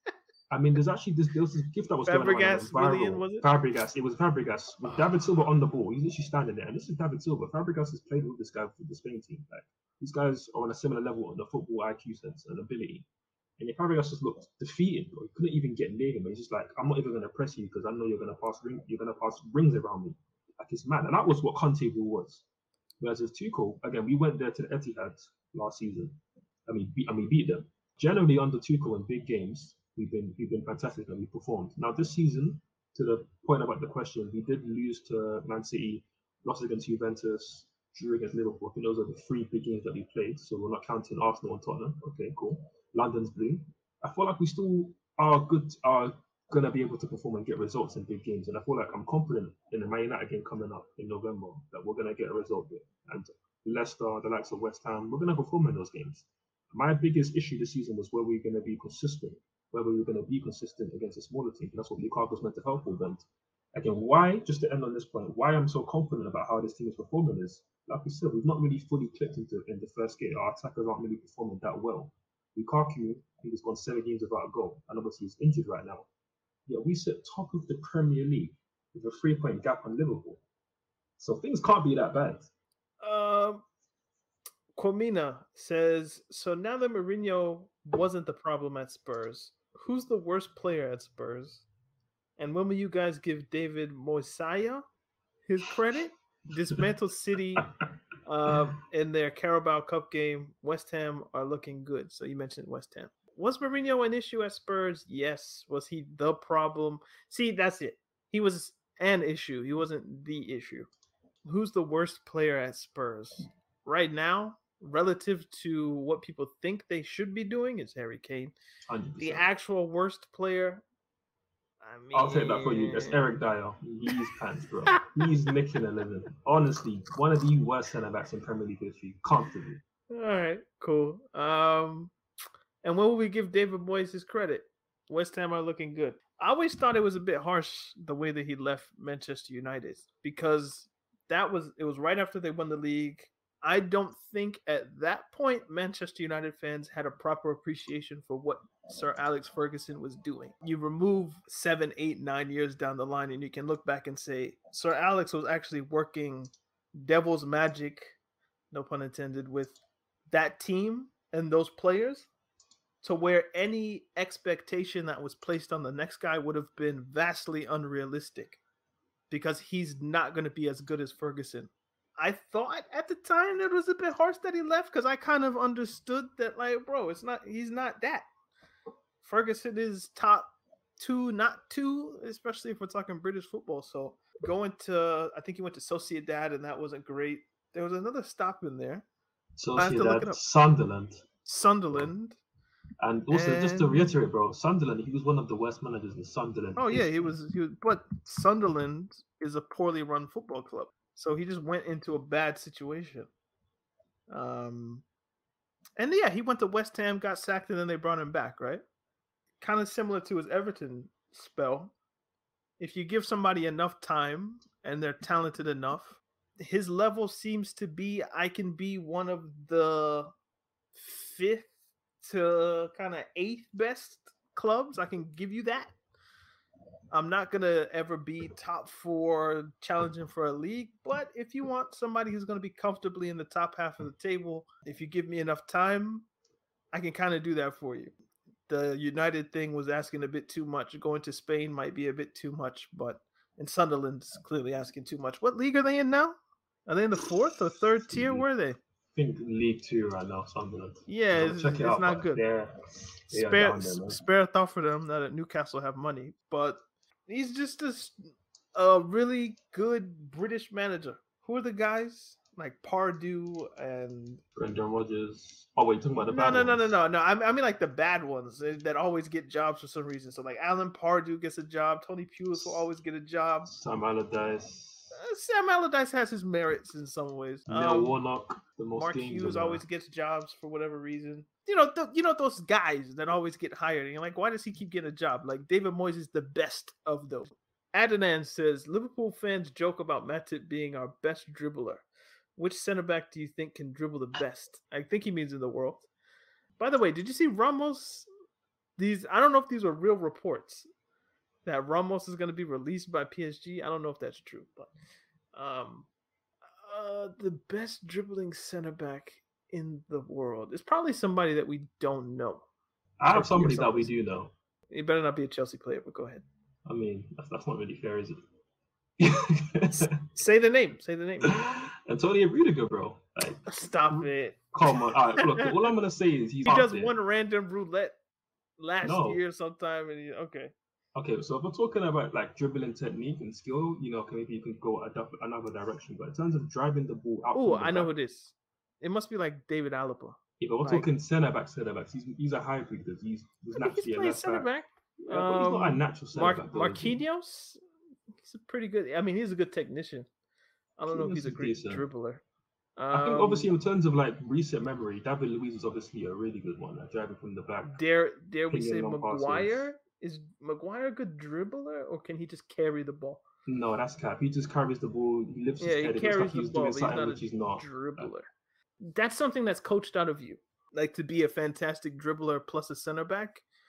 I mean, there's actually this, there was this gift that was Fabregas, going on. Willian, was it? Fabregas. It was Fabregas. With David Silva on the ball. He's literally standing there. And this is David Silva. Fabregas has played with this guy for the Spain team. Like, these guys are on a similar level in the football I Q sense and ability. And Fabregas just looked defeated, bro. He couldn't even get near him. He's just like, I'm not even going to press you because I know you're going to pass ring, you're going to pass rings around me. Like, it's mad. And that was what Conte was. Whereas with Tuchel, again, we went there to the Etihad last season. I mean, beat, and we beat them. Generally, under Tuchel in big games, we've been we've been fantastic and we performed. Now, this season, to the point about the question, we did lose to Man City, lost against Juventus, drew against Liverpool. I think those are the three big games that we played. So we're not counting Arsenal and Tottenham. Okay, cool. London's blue. I feel like we still are good, are going to be able to perform and get results in big games. And I feel like I'm confident in the Man United game coming up in November that we're going to get a result there. And Leicester, the likes of West Ham, we're going to perform in those games. My biggest issue this season was where we're going to be consistent, where we were going to be consistent against a smaller team. And that's what Lukaku's meant to help with. And again, why, just to end on this point, why I'm so confident about how this team is performing is, like we said, we've not really fully clicked into in the first game. Our attackers aren't really performing that well. Lukaku, I think he's gone seven games without a goal, and obviously he's injured right now. yeah, we sit top of the Premier League with a three-point gap on Liverpool. So things can't be that bad. Um, Quamina says, so now that Mourinho wasn't the problem at Spurs, who's the worst player at Spurs? And when will you guys give David Moisaya his credit? Dismantled City uh, in their Carabao Cup game. West Ham are looking good. So you mentioned West Ham. Was Mourinho an issue at Spurs? Yes. Was he the problem? See, that's it. He was an issue. He wasn't the issue. Who's the worst player at Spurs? Right now, relative to what people think they should be doing, is Harry Kane. one hundred percent. The actual worst player, I mean... I'll take that for you. That's Eric Dyer. He's pants, bro. He's making a living. Honestly, one of the worst centre-backs in Premier League history. Comfortably. All right, cool. Um, and when will we give David Moyes his credit? West Ham are looking good. I always thought it was a bit harsh the way that he left Manchester United, because that was it was right after they won the league. I don't think at that point Manchester United fans had a proper appreciation for what Sir Alex Ferguson was doing. You remove seven, eight, nine years down the line and you can look back and say, Sir Alex was actually working devil's magic, no pun intended, with that team and those players to where any expectation that was placed on the next guy would have been vastly unrealistic because he's not going to be as good as Ferguson. I thought at the time it was a bit harsh that he left because I kind of understood that, like, bro, it's not, he's not that. Ferguson is top two, not two, especially if we're talking British football. So going to, I think he went to Sociedad and that wasn't great. There was another stop in there. Sociedad, Sunderland. Sunderland. And also, and... just to reiterate, bro, Sunderland, he was one of the worst managers in Sunderland. Oh, yeah, he was, he was, but Sunderland is a poorly run football club. So he just went into a bad situation. Um, and yeah, he went to West Ham, got sacked, and then they brought him back, right? Kind of similar to his Everton spell. If you give somebody enough time and they're talented enough, his level seems to be, I can be one of the fifth to kind of eighth best clubs. I can give you that. I'm not going to ever be top four challenging for a league, but if you want somebody who's going to be comfortably in the top half of the table, if you give me enough time, I can kind of do that for you. The United thing was asking a bit too much. Going to Spain might be a bit too much, but and Sunderland's clearly asking too much. What league are they in now? Are they in the fourth or third tier? Where are they? I think League Two right now, Sunderland. Yeah, it's, check it it's out, not good. They're, they spare, there, spare thought for them that at Newcastle have money, but he's just a, a really good British manager. Who are the guys? Like Pardew and... Brendan Rodgers. Oh, wait, you're talking about the no, bad no, no, ones? no, no, no. I, I mean like the bad ones that always get jobs for some reason. So like Alan Pardew gets a job. Tony Pulis will always get a job. Sam Allardyce. Uh, Sam Allardyce has his merits in some ways. Neil um, Warnock, the most Mark games Hughes ever. always gets jobs for whatever reason. You know, th- you know those guys that always get hired. And you're like, why does he keep getting a job? Like David Moyes is the best of those. Adnan says, Liverpool fans joke about Matip being our best dribbler. Which center back do you think can dribble the best? I think he means in the world. By the way, did you see Ramos? These I don't know if these are real reports that Ramos is going to be released by P S G. I don't know if that's true, but um, uh, the best dribbling center back in the world is probably somebody that we don't know. I have somebody that we do know. It better not be a Chelsea player, but go ahead. I mean, that's, that's not really fair, is it? Say the name. Say the name. Antonio Rudiger, bro. Like, stop it. Come on. All right, look, all I'm gonna say is he's he does there. one random roulette last no. year sometime, and he, okay. Okay, so if we're talking about like dribbling technique and skill, you know, maybe you can go a, another direction. But in terms of driving the ball out, oh, I know who this. It must be like David Alaba. Yeah, but we're like, talking centre back, centre backs. He's he's a hybrid because he's he's naturally he's a playing left center back. back. Yeah, but he's not a natural centre Mar- back. Though, Marquinhos, he's a pretty good. I mean, he's a good technician. I don't know if he's a great decent. dribbler. Um, I think obviously in terms of like recent memory, David Luiz is obviously a really good one. Like driving from the back. Dare dare we say long Maguire? Is Maguire a good dribbler, or can he just carry the ball? No, that's cap. He just carries the ball. He lifts yeah, his head. he carries like the he's ball, doing but he's something not which a he's not. dribbler. Like, that's something that's coached out of you. Like to be a fantastic dribbler plus a center back.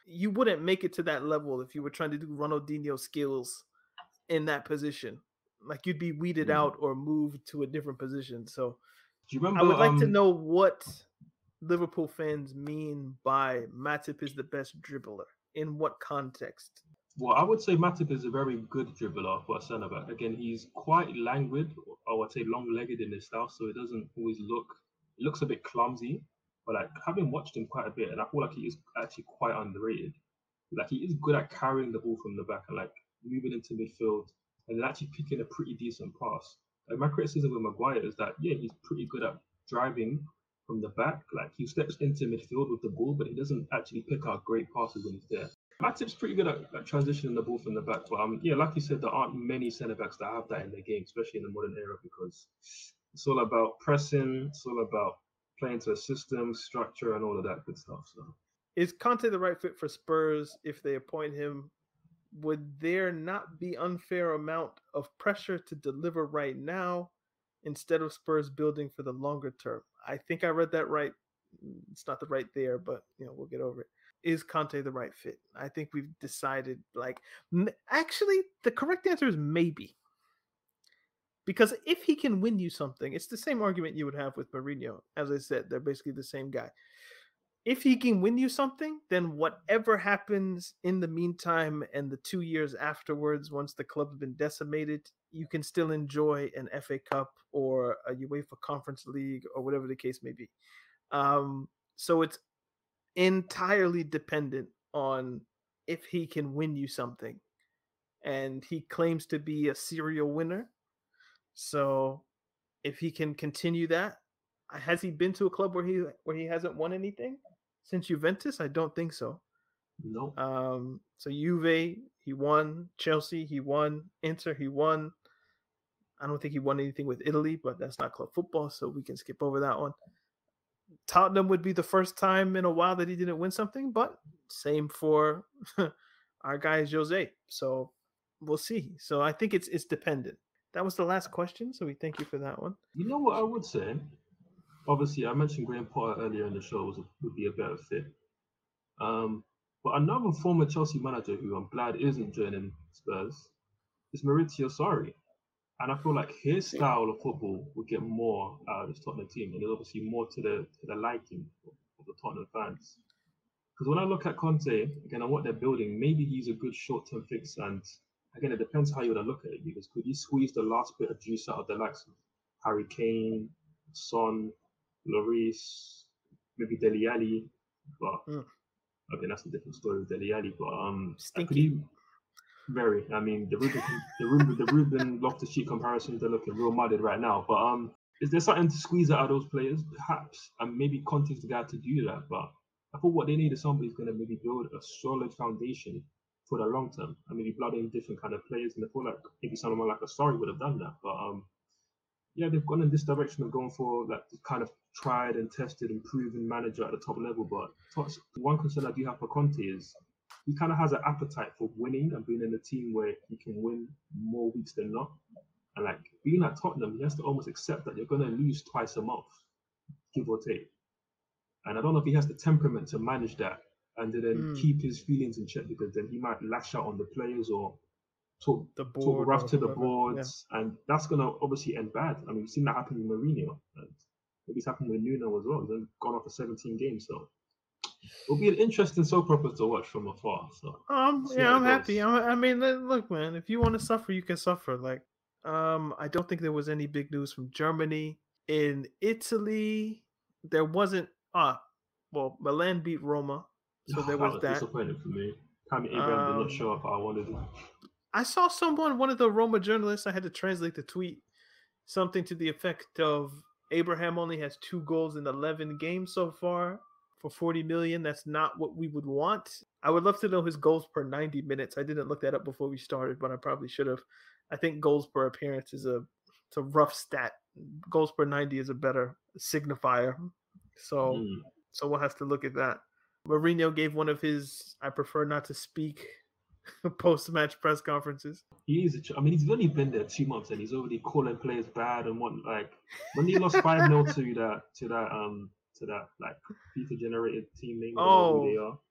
you wouldn't make it to that level if you were trying to do Ronaldinho skills in that position. Like you'd be weeded mm. out or moved to a different position. So do you remember, I would like um, to know what Liverpool fans mean by Matip is the best dribbler. In what context? Well, I would say Matip is a very good dribbler for a centre back. Again, he's quite languid, or I'd say long-legged in his style, so it doesn't always look. It looks a bit clumsy. But like having watched him quite a bit, and I feel like he is actually quite underrated. Like he is good at carrying the ball from the back and like moving into midfield, and then actually picking a pretty decent pass. Like my criticism with Maguire is that yeah, he's pretty good at driving from the back. Like he steps into midfield with the ball, but he doesn't actually pick out great passes when he's there. Matip's pretty good at, at transitioning the ball from the back. But um, yeah, like you said, there aren't many centre backs that have that in their game, especially in the modern era, because it's all about pressing, it's all about playing to a system, structure, and all of that good stuff. So, is Conte the right fit for Spurs if they appoint him? Would there not be unfair amount of pressure to deliver right now instead of Spurs building for the longer term? I think I read that right. It's not the right there, but you know, we'll get over it. Is Conte the right fit? I think we've decided, like, actually, the correct answer is maybe. Because if he can win you something, it's the same argument you would have with Mourinho. As I said, they're basically the same guy. If he can win you something, then whatever happens in the meantime and the two years afterwards, once the club's been decimated, you can still enjoy an F A Cup or a UEFA Conference League or whatever the case may be. Um, so it's entirely dependent on if he can win you something. And he claims to be a serial winner. So if he can continue that, has he been to a club where he where he hasn't won anything since Juventus? I don't think so. No. Um, so Juve, he won. Chelsea, he won. Inter, he won. I don't think he won anything with Italy, but that's not club football, so we can skip over that one. Tottenham would be the first time in a while that he didn't win something, but same for our guy Jose. So we'll see. So I think it's it's dependent. That was the last question, so we thank you for that one. You know what I would say? Obviously, I mentioned Graham Potter earlier in the show was, would be a better fit. Um, but another former Chelsea manager who I'm glad isn't joining Spurs is Maurizio Sarri. And I feel like his style of football would get more out of this Tottenham team, and it's obviously more to the to the liking of, of the Tottenham fans. Because when I look at Conte, again, and what they're building, maybe he's a good short-term fix, and again, it depends how you want to look at it, because could you squeeze the last bit of juice out of the likes of Harry Kane, Son, Lloris, maybe Dele Alli? But mm. okay, that's a different story with Dele Alli. But um, could he, very. I mean, the Ruben, the Ruben, the Ruben Loftus-Cheek comparisons, they're looking real mudded right now. But um, is there something to squeeze out of those players? Perhaps, and maybe Conte's the guy to do that. But I thought what they need is somebody who's going to maybe build a solid foundation for the long term, and maybe blood in different kind of players. And I feel like maybe someone like a Sarri would have done that. But um, yeah, they've gone in this direction of going for like kind of tried and tested and proven manager at the top level. But one concern I do have for Conte is he kind of has an appetite for winning and being in a team where he can win more weeks than not. And like being at Tottenham, he has to almost accept that you're going to lose twice a month, give or take. And I don't know if he has the temperament to manage that and then mm. keep his feelings in check, because then he might lash out on the players or talk, the board talk rough to the whatever. boards. Yeah. And that's going to obviously end bad. I mean, we've seen that happen with Mourinho. And maybe it's happened with Nuno as well. He's then gone off for seventeen games. So it'll be an interesting soap opera to watch from afar. So um, yeah, I'm happy. I mean, look, man, if you want to suffer, you can suffer. Like, um, I don't think there was any big news from Germany. In Italy, there wasn't. Ah, well, Milan beat Roma. So there was that. Was that. Disappointing for me. Tammy Abraham um, did not show up how I wanted him. I saw someone, one of the Roma journalists, I had to translate the tweet, something to the effect of Abraham only has two goals in eleven games so far for forty million. That's not what we would want. I would love to know his goals per ninety minutes. I didn't look that up before we started, but I probably should have. I think goals per appearance is a, it's a rough stat. Goals per ninety is a better signifier. So, mm. so we'll have to look at that. Mourinho gave one of his I prefer not to speak post-match press conferences. He is. A, I mean, he's only been there two months and he's already calling players bad and what. Like when he lost five nil to that to that um to that like FIFA generated team name. Oh, who they are.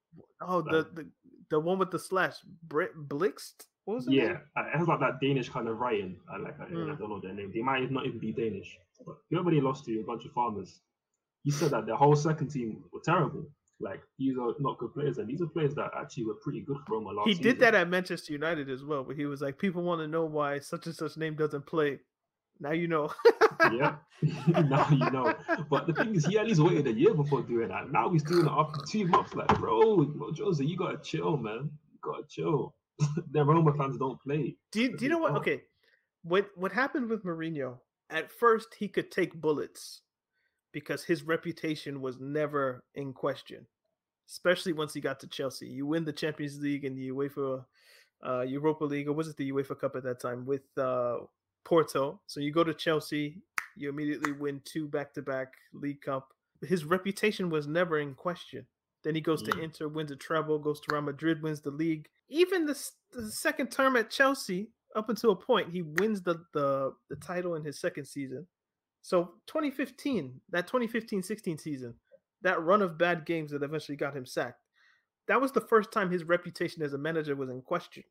Oh, Like, the, the the one with the slash, Brit Blixt. What was it? yeah, uh, it has like that Danish kind of writing. I like. I, Mm. I don't know their name. They might not even be Danish. But whoever they lost to, a bunch of farmers. He said that the whole second team were terrible. Like these are not good players, and these are players that actually were pretty good for Roma last He season. did that at Manchester United as well, but he was like, people want to know why such and such name doesn't play. Now you know. Yeah, now you know. But the thing is, he at least waited a year before doing that. Now he's doing it after two months. Like, bro, bro Jose, you gotta chill, man. You gotta chill. The Roma fans don't play. Do you, do you know what? Okay, what what happened with Mourinho? At first, he could take bullets because his reputation was never in question, especially once he got to Chelsea. You win the Champions League and the UEFA uh, Europa League, or was it the UEFA Cup at that time, with uh, Porto. So you go to Chelsea, you immediately win two back-to-back League Cup. His reputation was never in question. Then he goes mm. to Inter, wins a treble, goes to Real Madrid, wins the league. Even the, the second term at Chelsea, up until a point, he wins the, the, the title in his second season. So twenty fifteen, that twenty fifteen sixteen season, that run of bad games that eventually got him sacked, that was the first time his reputation as a manager was in question.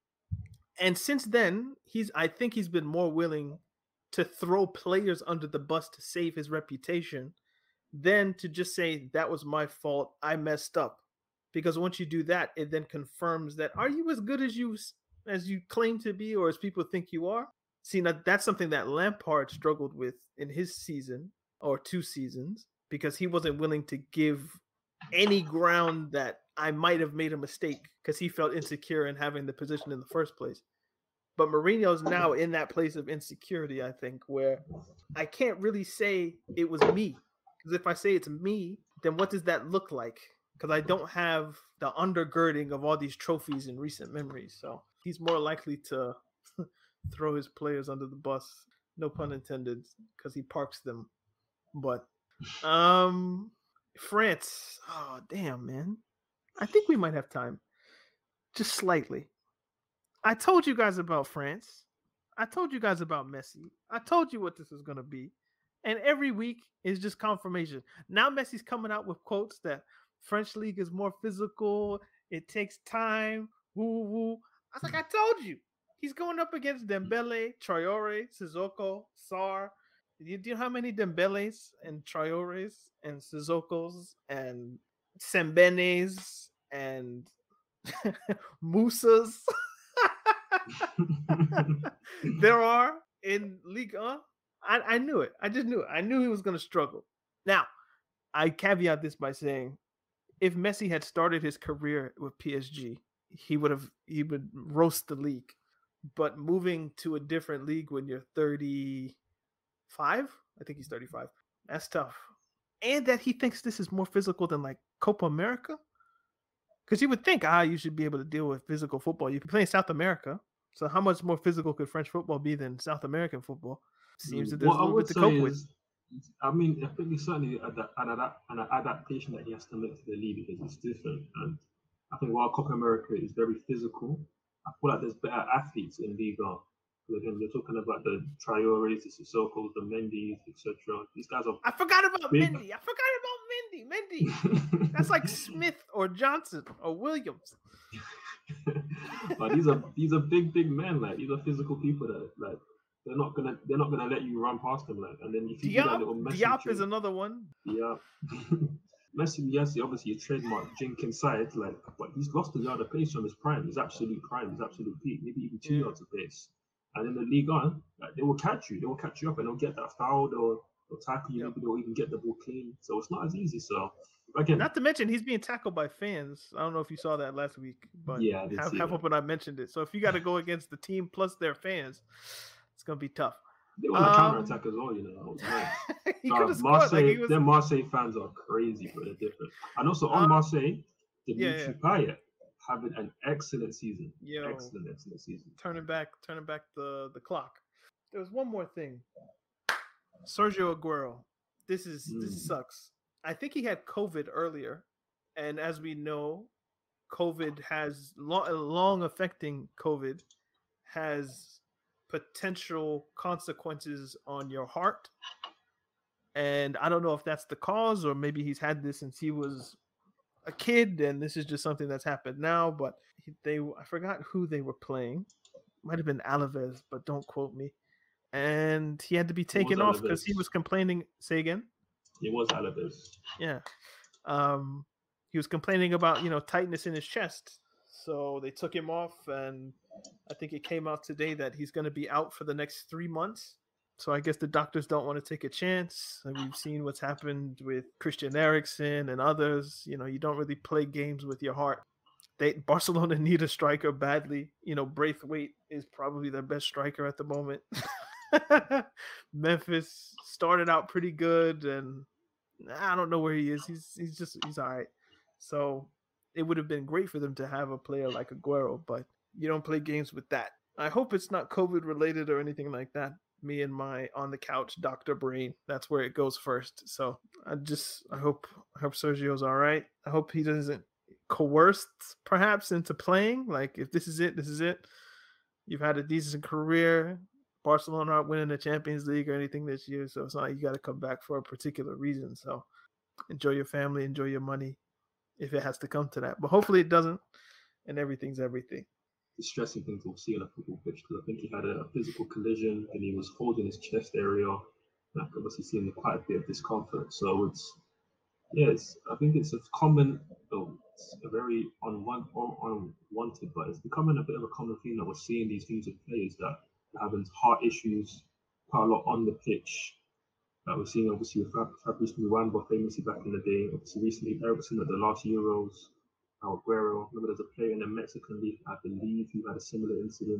And since then, he's I think he's been more willing to throw players under the bus to save his reputation than to just say, that was my fault, I messed up. Because once you do that, it then confirms that, are you as good as you as you claim to be, or as people think you are? See, now that's something that Lampard struggled with in his season or two seasons, because he wasn't willing to give any ground that I might have made a mistake, because he felt insecure in having the position in the first place. But Mourinho's now in that place of insecurity, I think, where I can't really say it was me. Because if I say it's me, then what does that look like? Because I don't have the undergirding of all these trophies in recent memories. So he's more likely to throw his players under the bus, no pun intended, because he parks them. But um, France, oh damn, man, I think we might have time, just slightly. I told you guys about France. I told you guys about Messi. I told you what this was gonna be, and every week is just confirmation. Now Messi's coming out with quotes that French league is more physical. It takes time. Woo woo woo. I was like, I told you. He's going up against Dembele, Traore, Sissoko, Sarr. Do you, do you know how many Dembeles and Traores and Sissokos and Sembenes and Musas there are in Ligue one? I, I knew it. I just knew it. I knew he was going to struggle. Now, I caveat this by saying, if Messi had started his career with P S G, he would have he would roast the league. But moving to a different league when you're thirty-five, I think he's thirty-five, that's tough. And that he thinks this is more physical than like Copa America. Because you would think, ah, you should be able to deal with physical football. You can play in South America. So how much more physical could French football be than South American football? Seems that there's what a little bit to cope with. I mean, I think it's certainly an, adapt, an adaptation that he has to make to the league, because it's different. And I think while Copa America is very physical, I feel like there's better athletes in Ligue one. Again, you're talking about the Traores, the Sissokos, the Mendy's, et cetera. These guys are. I forgot about big... Mendy. I forgot about Mendy. Mendy. That's like Smith or Johnson or Williams. But these are these are big, big men. Like, these are physical people that like they're not gonna they're not gonna let you run past them. Like, and then if you Diop, do that little Messi Diop trick, is another one. Yeah. Messi, yes, he obviously a trademark jink inside, like, but he's lost a yard of pace from his prime, his absolute prime, his absolute peak, maybe even two yeah. yards of pace. And in the league on, like, they will catch you, they will catch you up, and they'll get that foul, they'll, they'll tackle you, yep. maybe they'll even get the ball clean. So it's not as easy. So again, not to mention he's being tackled by fans. I don't know if you saw that last week, but yeah, half, half up when I mentioned it. So if you got to go against the team plus their fans, it's gonna be tough. They want to um, counter attack as well, you know. he uh, Marseille, like he was... their Marseille fans are crazy, but they're different. And also on um, Marseille, Dimitri yeah, yeah. Payet having an excellent season. Yo, excellent, excellent season. Turning back, turning back the, the clock. There was one more thing. Sergio Aguero. This is mm. this sucks. I think he had COVID earlier, and as we know, COVID has long, long affecting COVID has potential consequences on your heart. And I don't know if that's the cause, or maybe he's had this since he was a kid, and this is just something that's happened now. But they, I forgot who they were playing. Might have been Alaves, but don't quote me. And he had to be taken off because he was complaining. Say again? It was Alaves. Yeah. Um, he was complaining about, you know, tightness in his chest. So they took him off, and I think it came out today that he's going to be out for the next three months. So I guess the doctors don't want to take a chance. And we've seen what's happened with Christian Eriksen and others. You know, you don't really play games with your heart. They Barcelona need a striker badly. You know, Braithwaite is probably their best striker at the moment. Memphis started out pretty good, and I don't know where he is. He's he's just he's all right. So it would have been great for them to have a player like Aguero, but you don't play games with that. I hope it's not COVID related or anything like that. Me and my on the couch Doctor Brain, that's where it goes first. So I just I hope I hope Sergio's all right. I hope he doesn't coerced perhaps into playing. Like, if this is it, this is it. You've had a decent career. Barcelona aren't winning the Champions League or anything this year, so it's not like you got to come back for a particular reason. So enjoy your family, enjoy your money, if it has to come to that. But hopefully it doesn't, and everything's everything. Distressing thing to see on a football pitch, because I think he had a physical collision and he was holding his chest area, like obviously seeing quite a bit of discomfort. So it's yes, I think it's a common, oh, it's a very unwanted, unwanted, but it's becoming a bit of a common thing that we're seeing these things with players that are having heart issues quite a lot on the pitch. That we're seeing obviously with Fabrice Muamba famously back in the day, obviously recently Eriksen at the last Euros, Aguero. Remember there's a player in the Mexican league, I believe, who had a similar incident.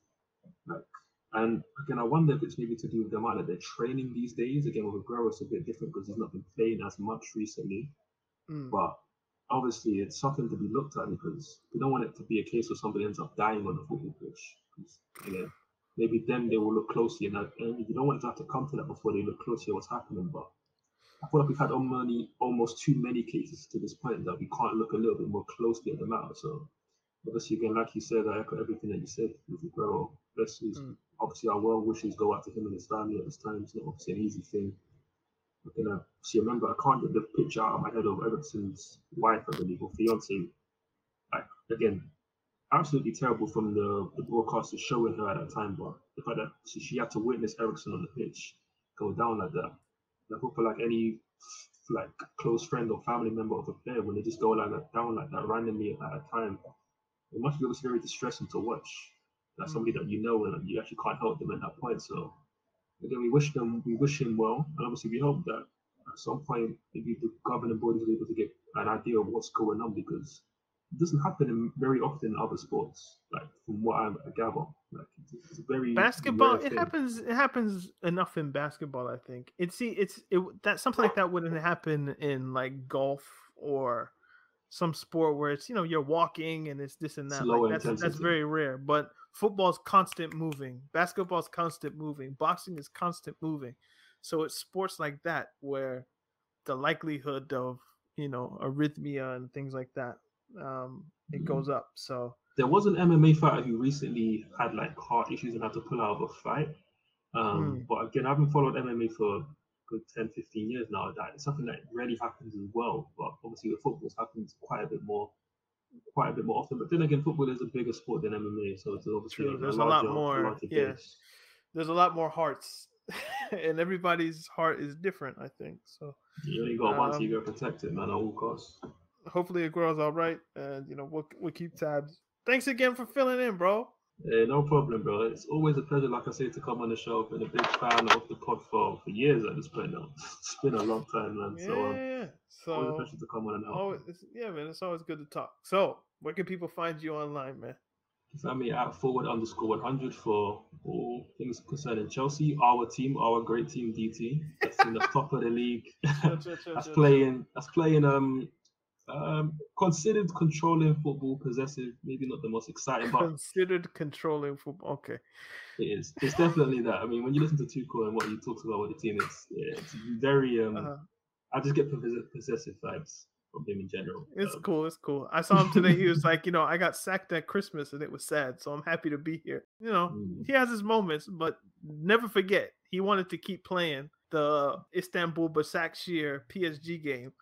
Like, and again, I wonder if it's maybe to do with the amount that they're training these days. Again, with Aguero, it's a bit different because he's not been playing as much recently. Mm. But obviously, it's something to be looked at because we don't want it to be a case where somebody ends up dying on the football pitch. Again, maybe then they will look closely, and, and you don't want it to have to come to that before they look closely at what's happening. But I feel like we've had almost, almost too many cases to this point that we can't look a little bit more closely at the matter. So obviously, again, like you said, I echo everything that you said with Aguero. Mm. Obviously, our well wishes go out to him and his family at this time. It's not obviously an easy thing. But, you know, see, remember, I can't get the picture out of my head of Eriksen's wife, I believe, or fiance. Like, again, absolutely terrible from the, the broadcaster showing her at that time. But the fact that she, she had to witness Eriksen on the pitch go down like that. I hope for like any like close friend or family member of a player, when they just go like that down like that randomly at a time, it must be obviously very distressing to watch. That's somebody that you know and you actually can't help them at that point. So again, we wish them, we wish him well, and obviously we hope that at some point maybe the governing bodies are able to get an idea of what's going on, because it doesn't happen in very often in other sports. Like from what I gather, like it's a very basketball. It happens. It happens enough in basketball. I think it's see it's it that something like that wouldn't happen in like golf or some sport where it's, you know, you're walking and it's this and that. Like that's that's very rare. But football's constant moving. Basketball's constant moving. Boxing is constant moving. So it's sports like that where the likelihood of, you know, arrhythmia and things like that, um, it mm-hmm. goes up. So there was an M M A fighter who recently had like heart issues and had to pull out of a fight. Um, mm. But again, I haven't followed M M A for a good ten, fifteen years now. That it's something that rarely happens as well. But obviously with football, it happens quite a bit more. Quite a bit more often, but then again, football is a bigger sport than M M A, so it's obviously True. Like there's a, larger, a lot more. Yeah, there's a lot more hearts, and everybody's heart is different. I think so. You only got um, one, so you got to protect it, man, at all costs. Hopefully, Aguero's all right, and you know we'll we'll keep tabs. Thanks again for filling in, bro. Yeah, no problem, bro. It's always a pleasure, like I say, to come on the show. I've been a big fan of the pod for, for years at this point now. It's been a long time, man. Yeah, so, um, yeah. So always a pleasure to come on and help. Always, yeah, man. It's always good to talk. So, where can people find you online, man? Find me at forward underscore one hundred for all things concerning Chelsea, our team, our great team, D T. That's in the top of the league. Sure, sure, sure, that's sure, playing. Sure. That's playing. Um. Um, considered controlling football, possessive, maybe not the most exciting, but considered controlling football. Okay, it is. It's definitely that. I mean, when you listen to Tuchel and what he talks about with the team, it's yeah, it's very. Um, uh-huh. I just get possessive vibes from him in general. It's um, cool. It's cool. I saw him today. He was like, you know, I got sacked at Christmas and it was sad, so I'm happy to be here. You know, mm. he has his moments, but never forget he wanted to keep playing the Istanbul Başakşehir P S G game.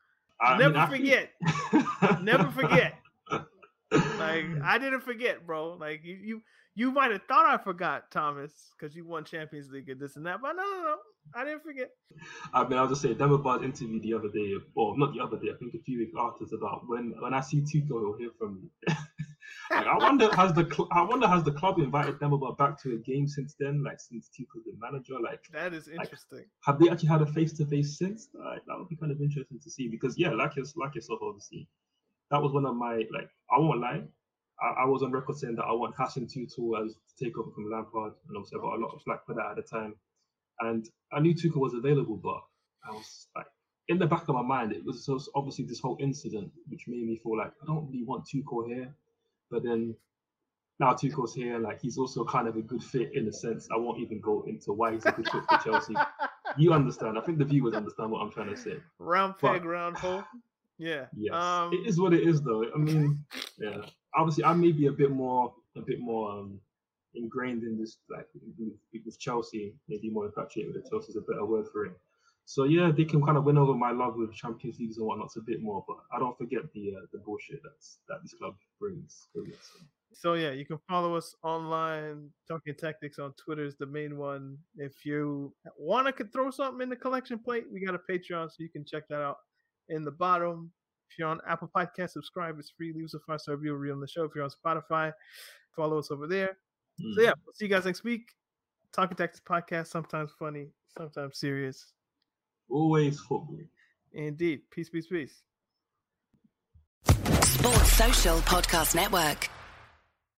I Never mean, I forget. think... Never forget. Like, I didn't forget, bro. Like, you you, you might have thought I forgot, Thomas, because you won Champions League and this and that, but no, no, no. I didn't forget. I mean, I'll just say, Demba Ba's interview the other day, or not the other day, I think a few weeks after, is about when, when I see Tuchel, he'll hear from me. Like, I wonder has the cl- I wonder has the club invited Demba Ba back to a game since then? Like since Tuchel's been manager, like that is interesting. Like, have they actually had a face to face since? Like, that would be kind of interesting to see because yeah, like your, like yourself, obviously, that was one of my like I won't lie, I, I was on record saying that I want Hassan Tuchel as to take over from Lampard, and obviously I got a lot of flack for that at the time, and I knew Tuchel was available, but I was like in the back of my mind, it was so obviously this whole incident which made me feel like I don't really want Tuchel here. But then now Tuchel's here, like he's also kind of a good fit in a sense. I won't even go into why he's a good fit for Chelsea. You understand? I think the viewers understand what I'm trying to say. Round peg, but, round hole. Yeah. Yes. Um, it is what it is, though. I mean, yeah. Obviously, I may be a bit more, a bit more um, ingrained in this, like with, with Chelsea. Maybe more infatuated with Chelsea is a better word for it. So yeah, they can kind of win over my love with Champions Leagues and whatnot a bit more, but I don't forget the uh, the bullshit that's that this club brings. So. so yeah, you can follow us online. Talking Tactics on Twitter is the main one. If you want to throw something in the collection plate, we got a Patreon, so you can check that out in the bottom. If you're on Apple Podcasts, subscribe. It's free. Leave us a five star review. Read on the show. If you're on Spotify, follow us over there. Mm. So yeah, we'll see you guys next week. Talking Tactics podcast. Sometimes funny, sometimes serious. Always football. Indeed. Peace, peace, peace. Sports Social Podcast Network.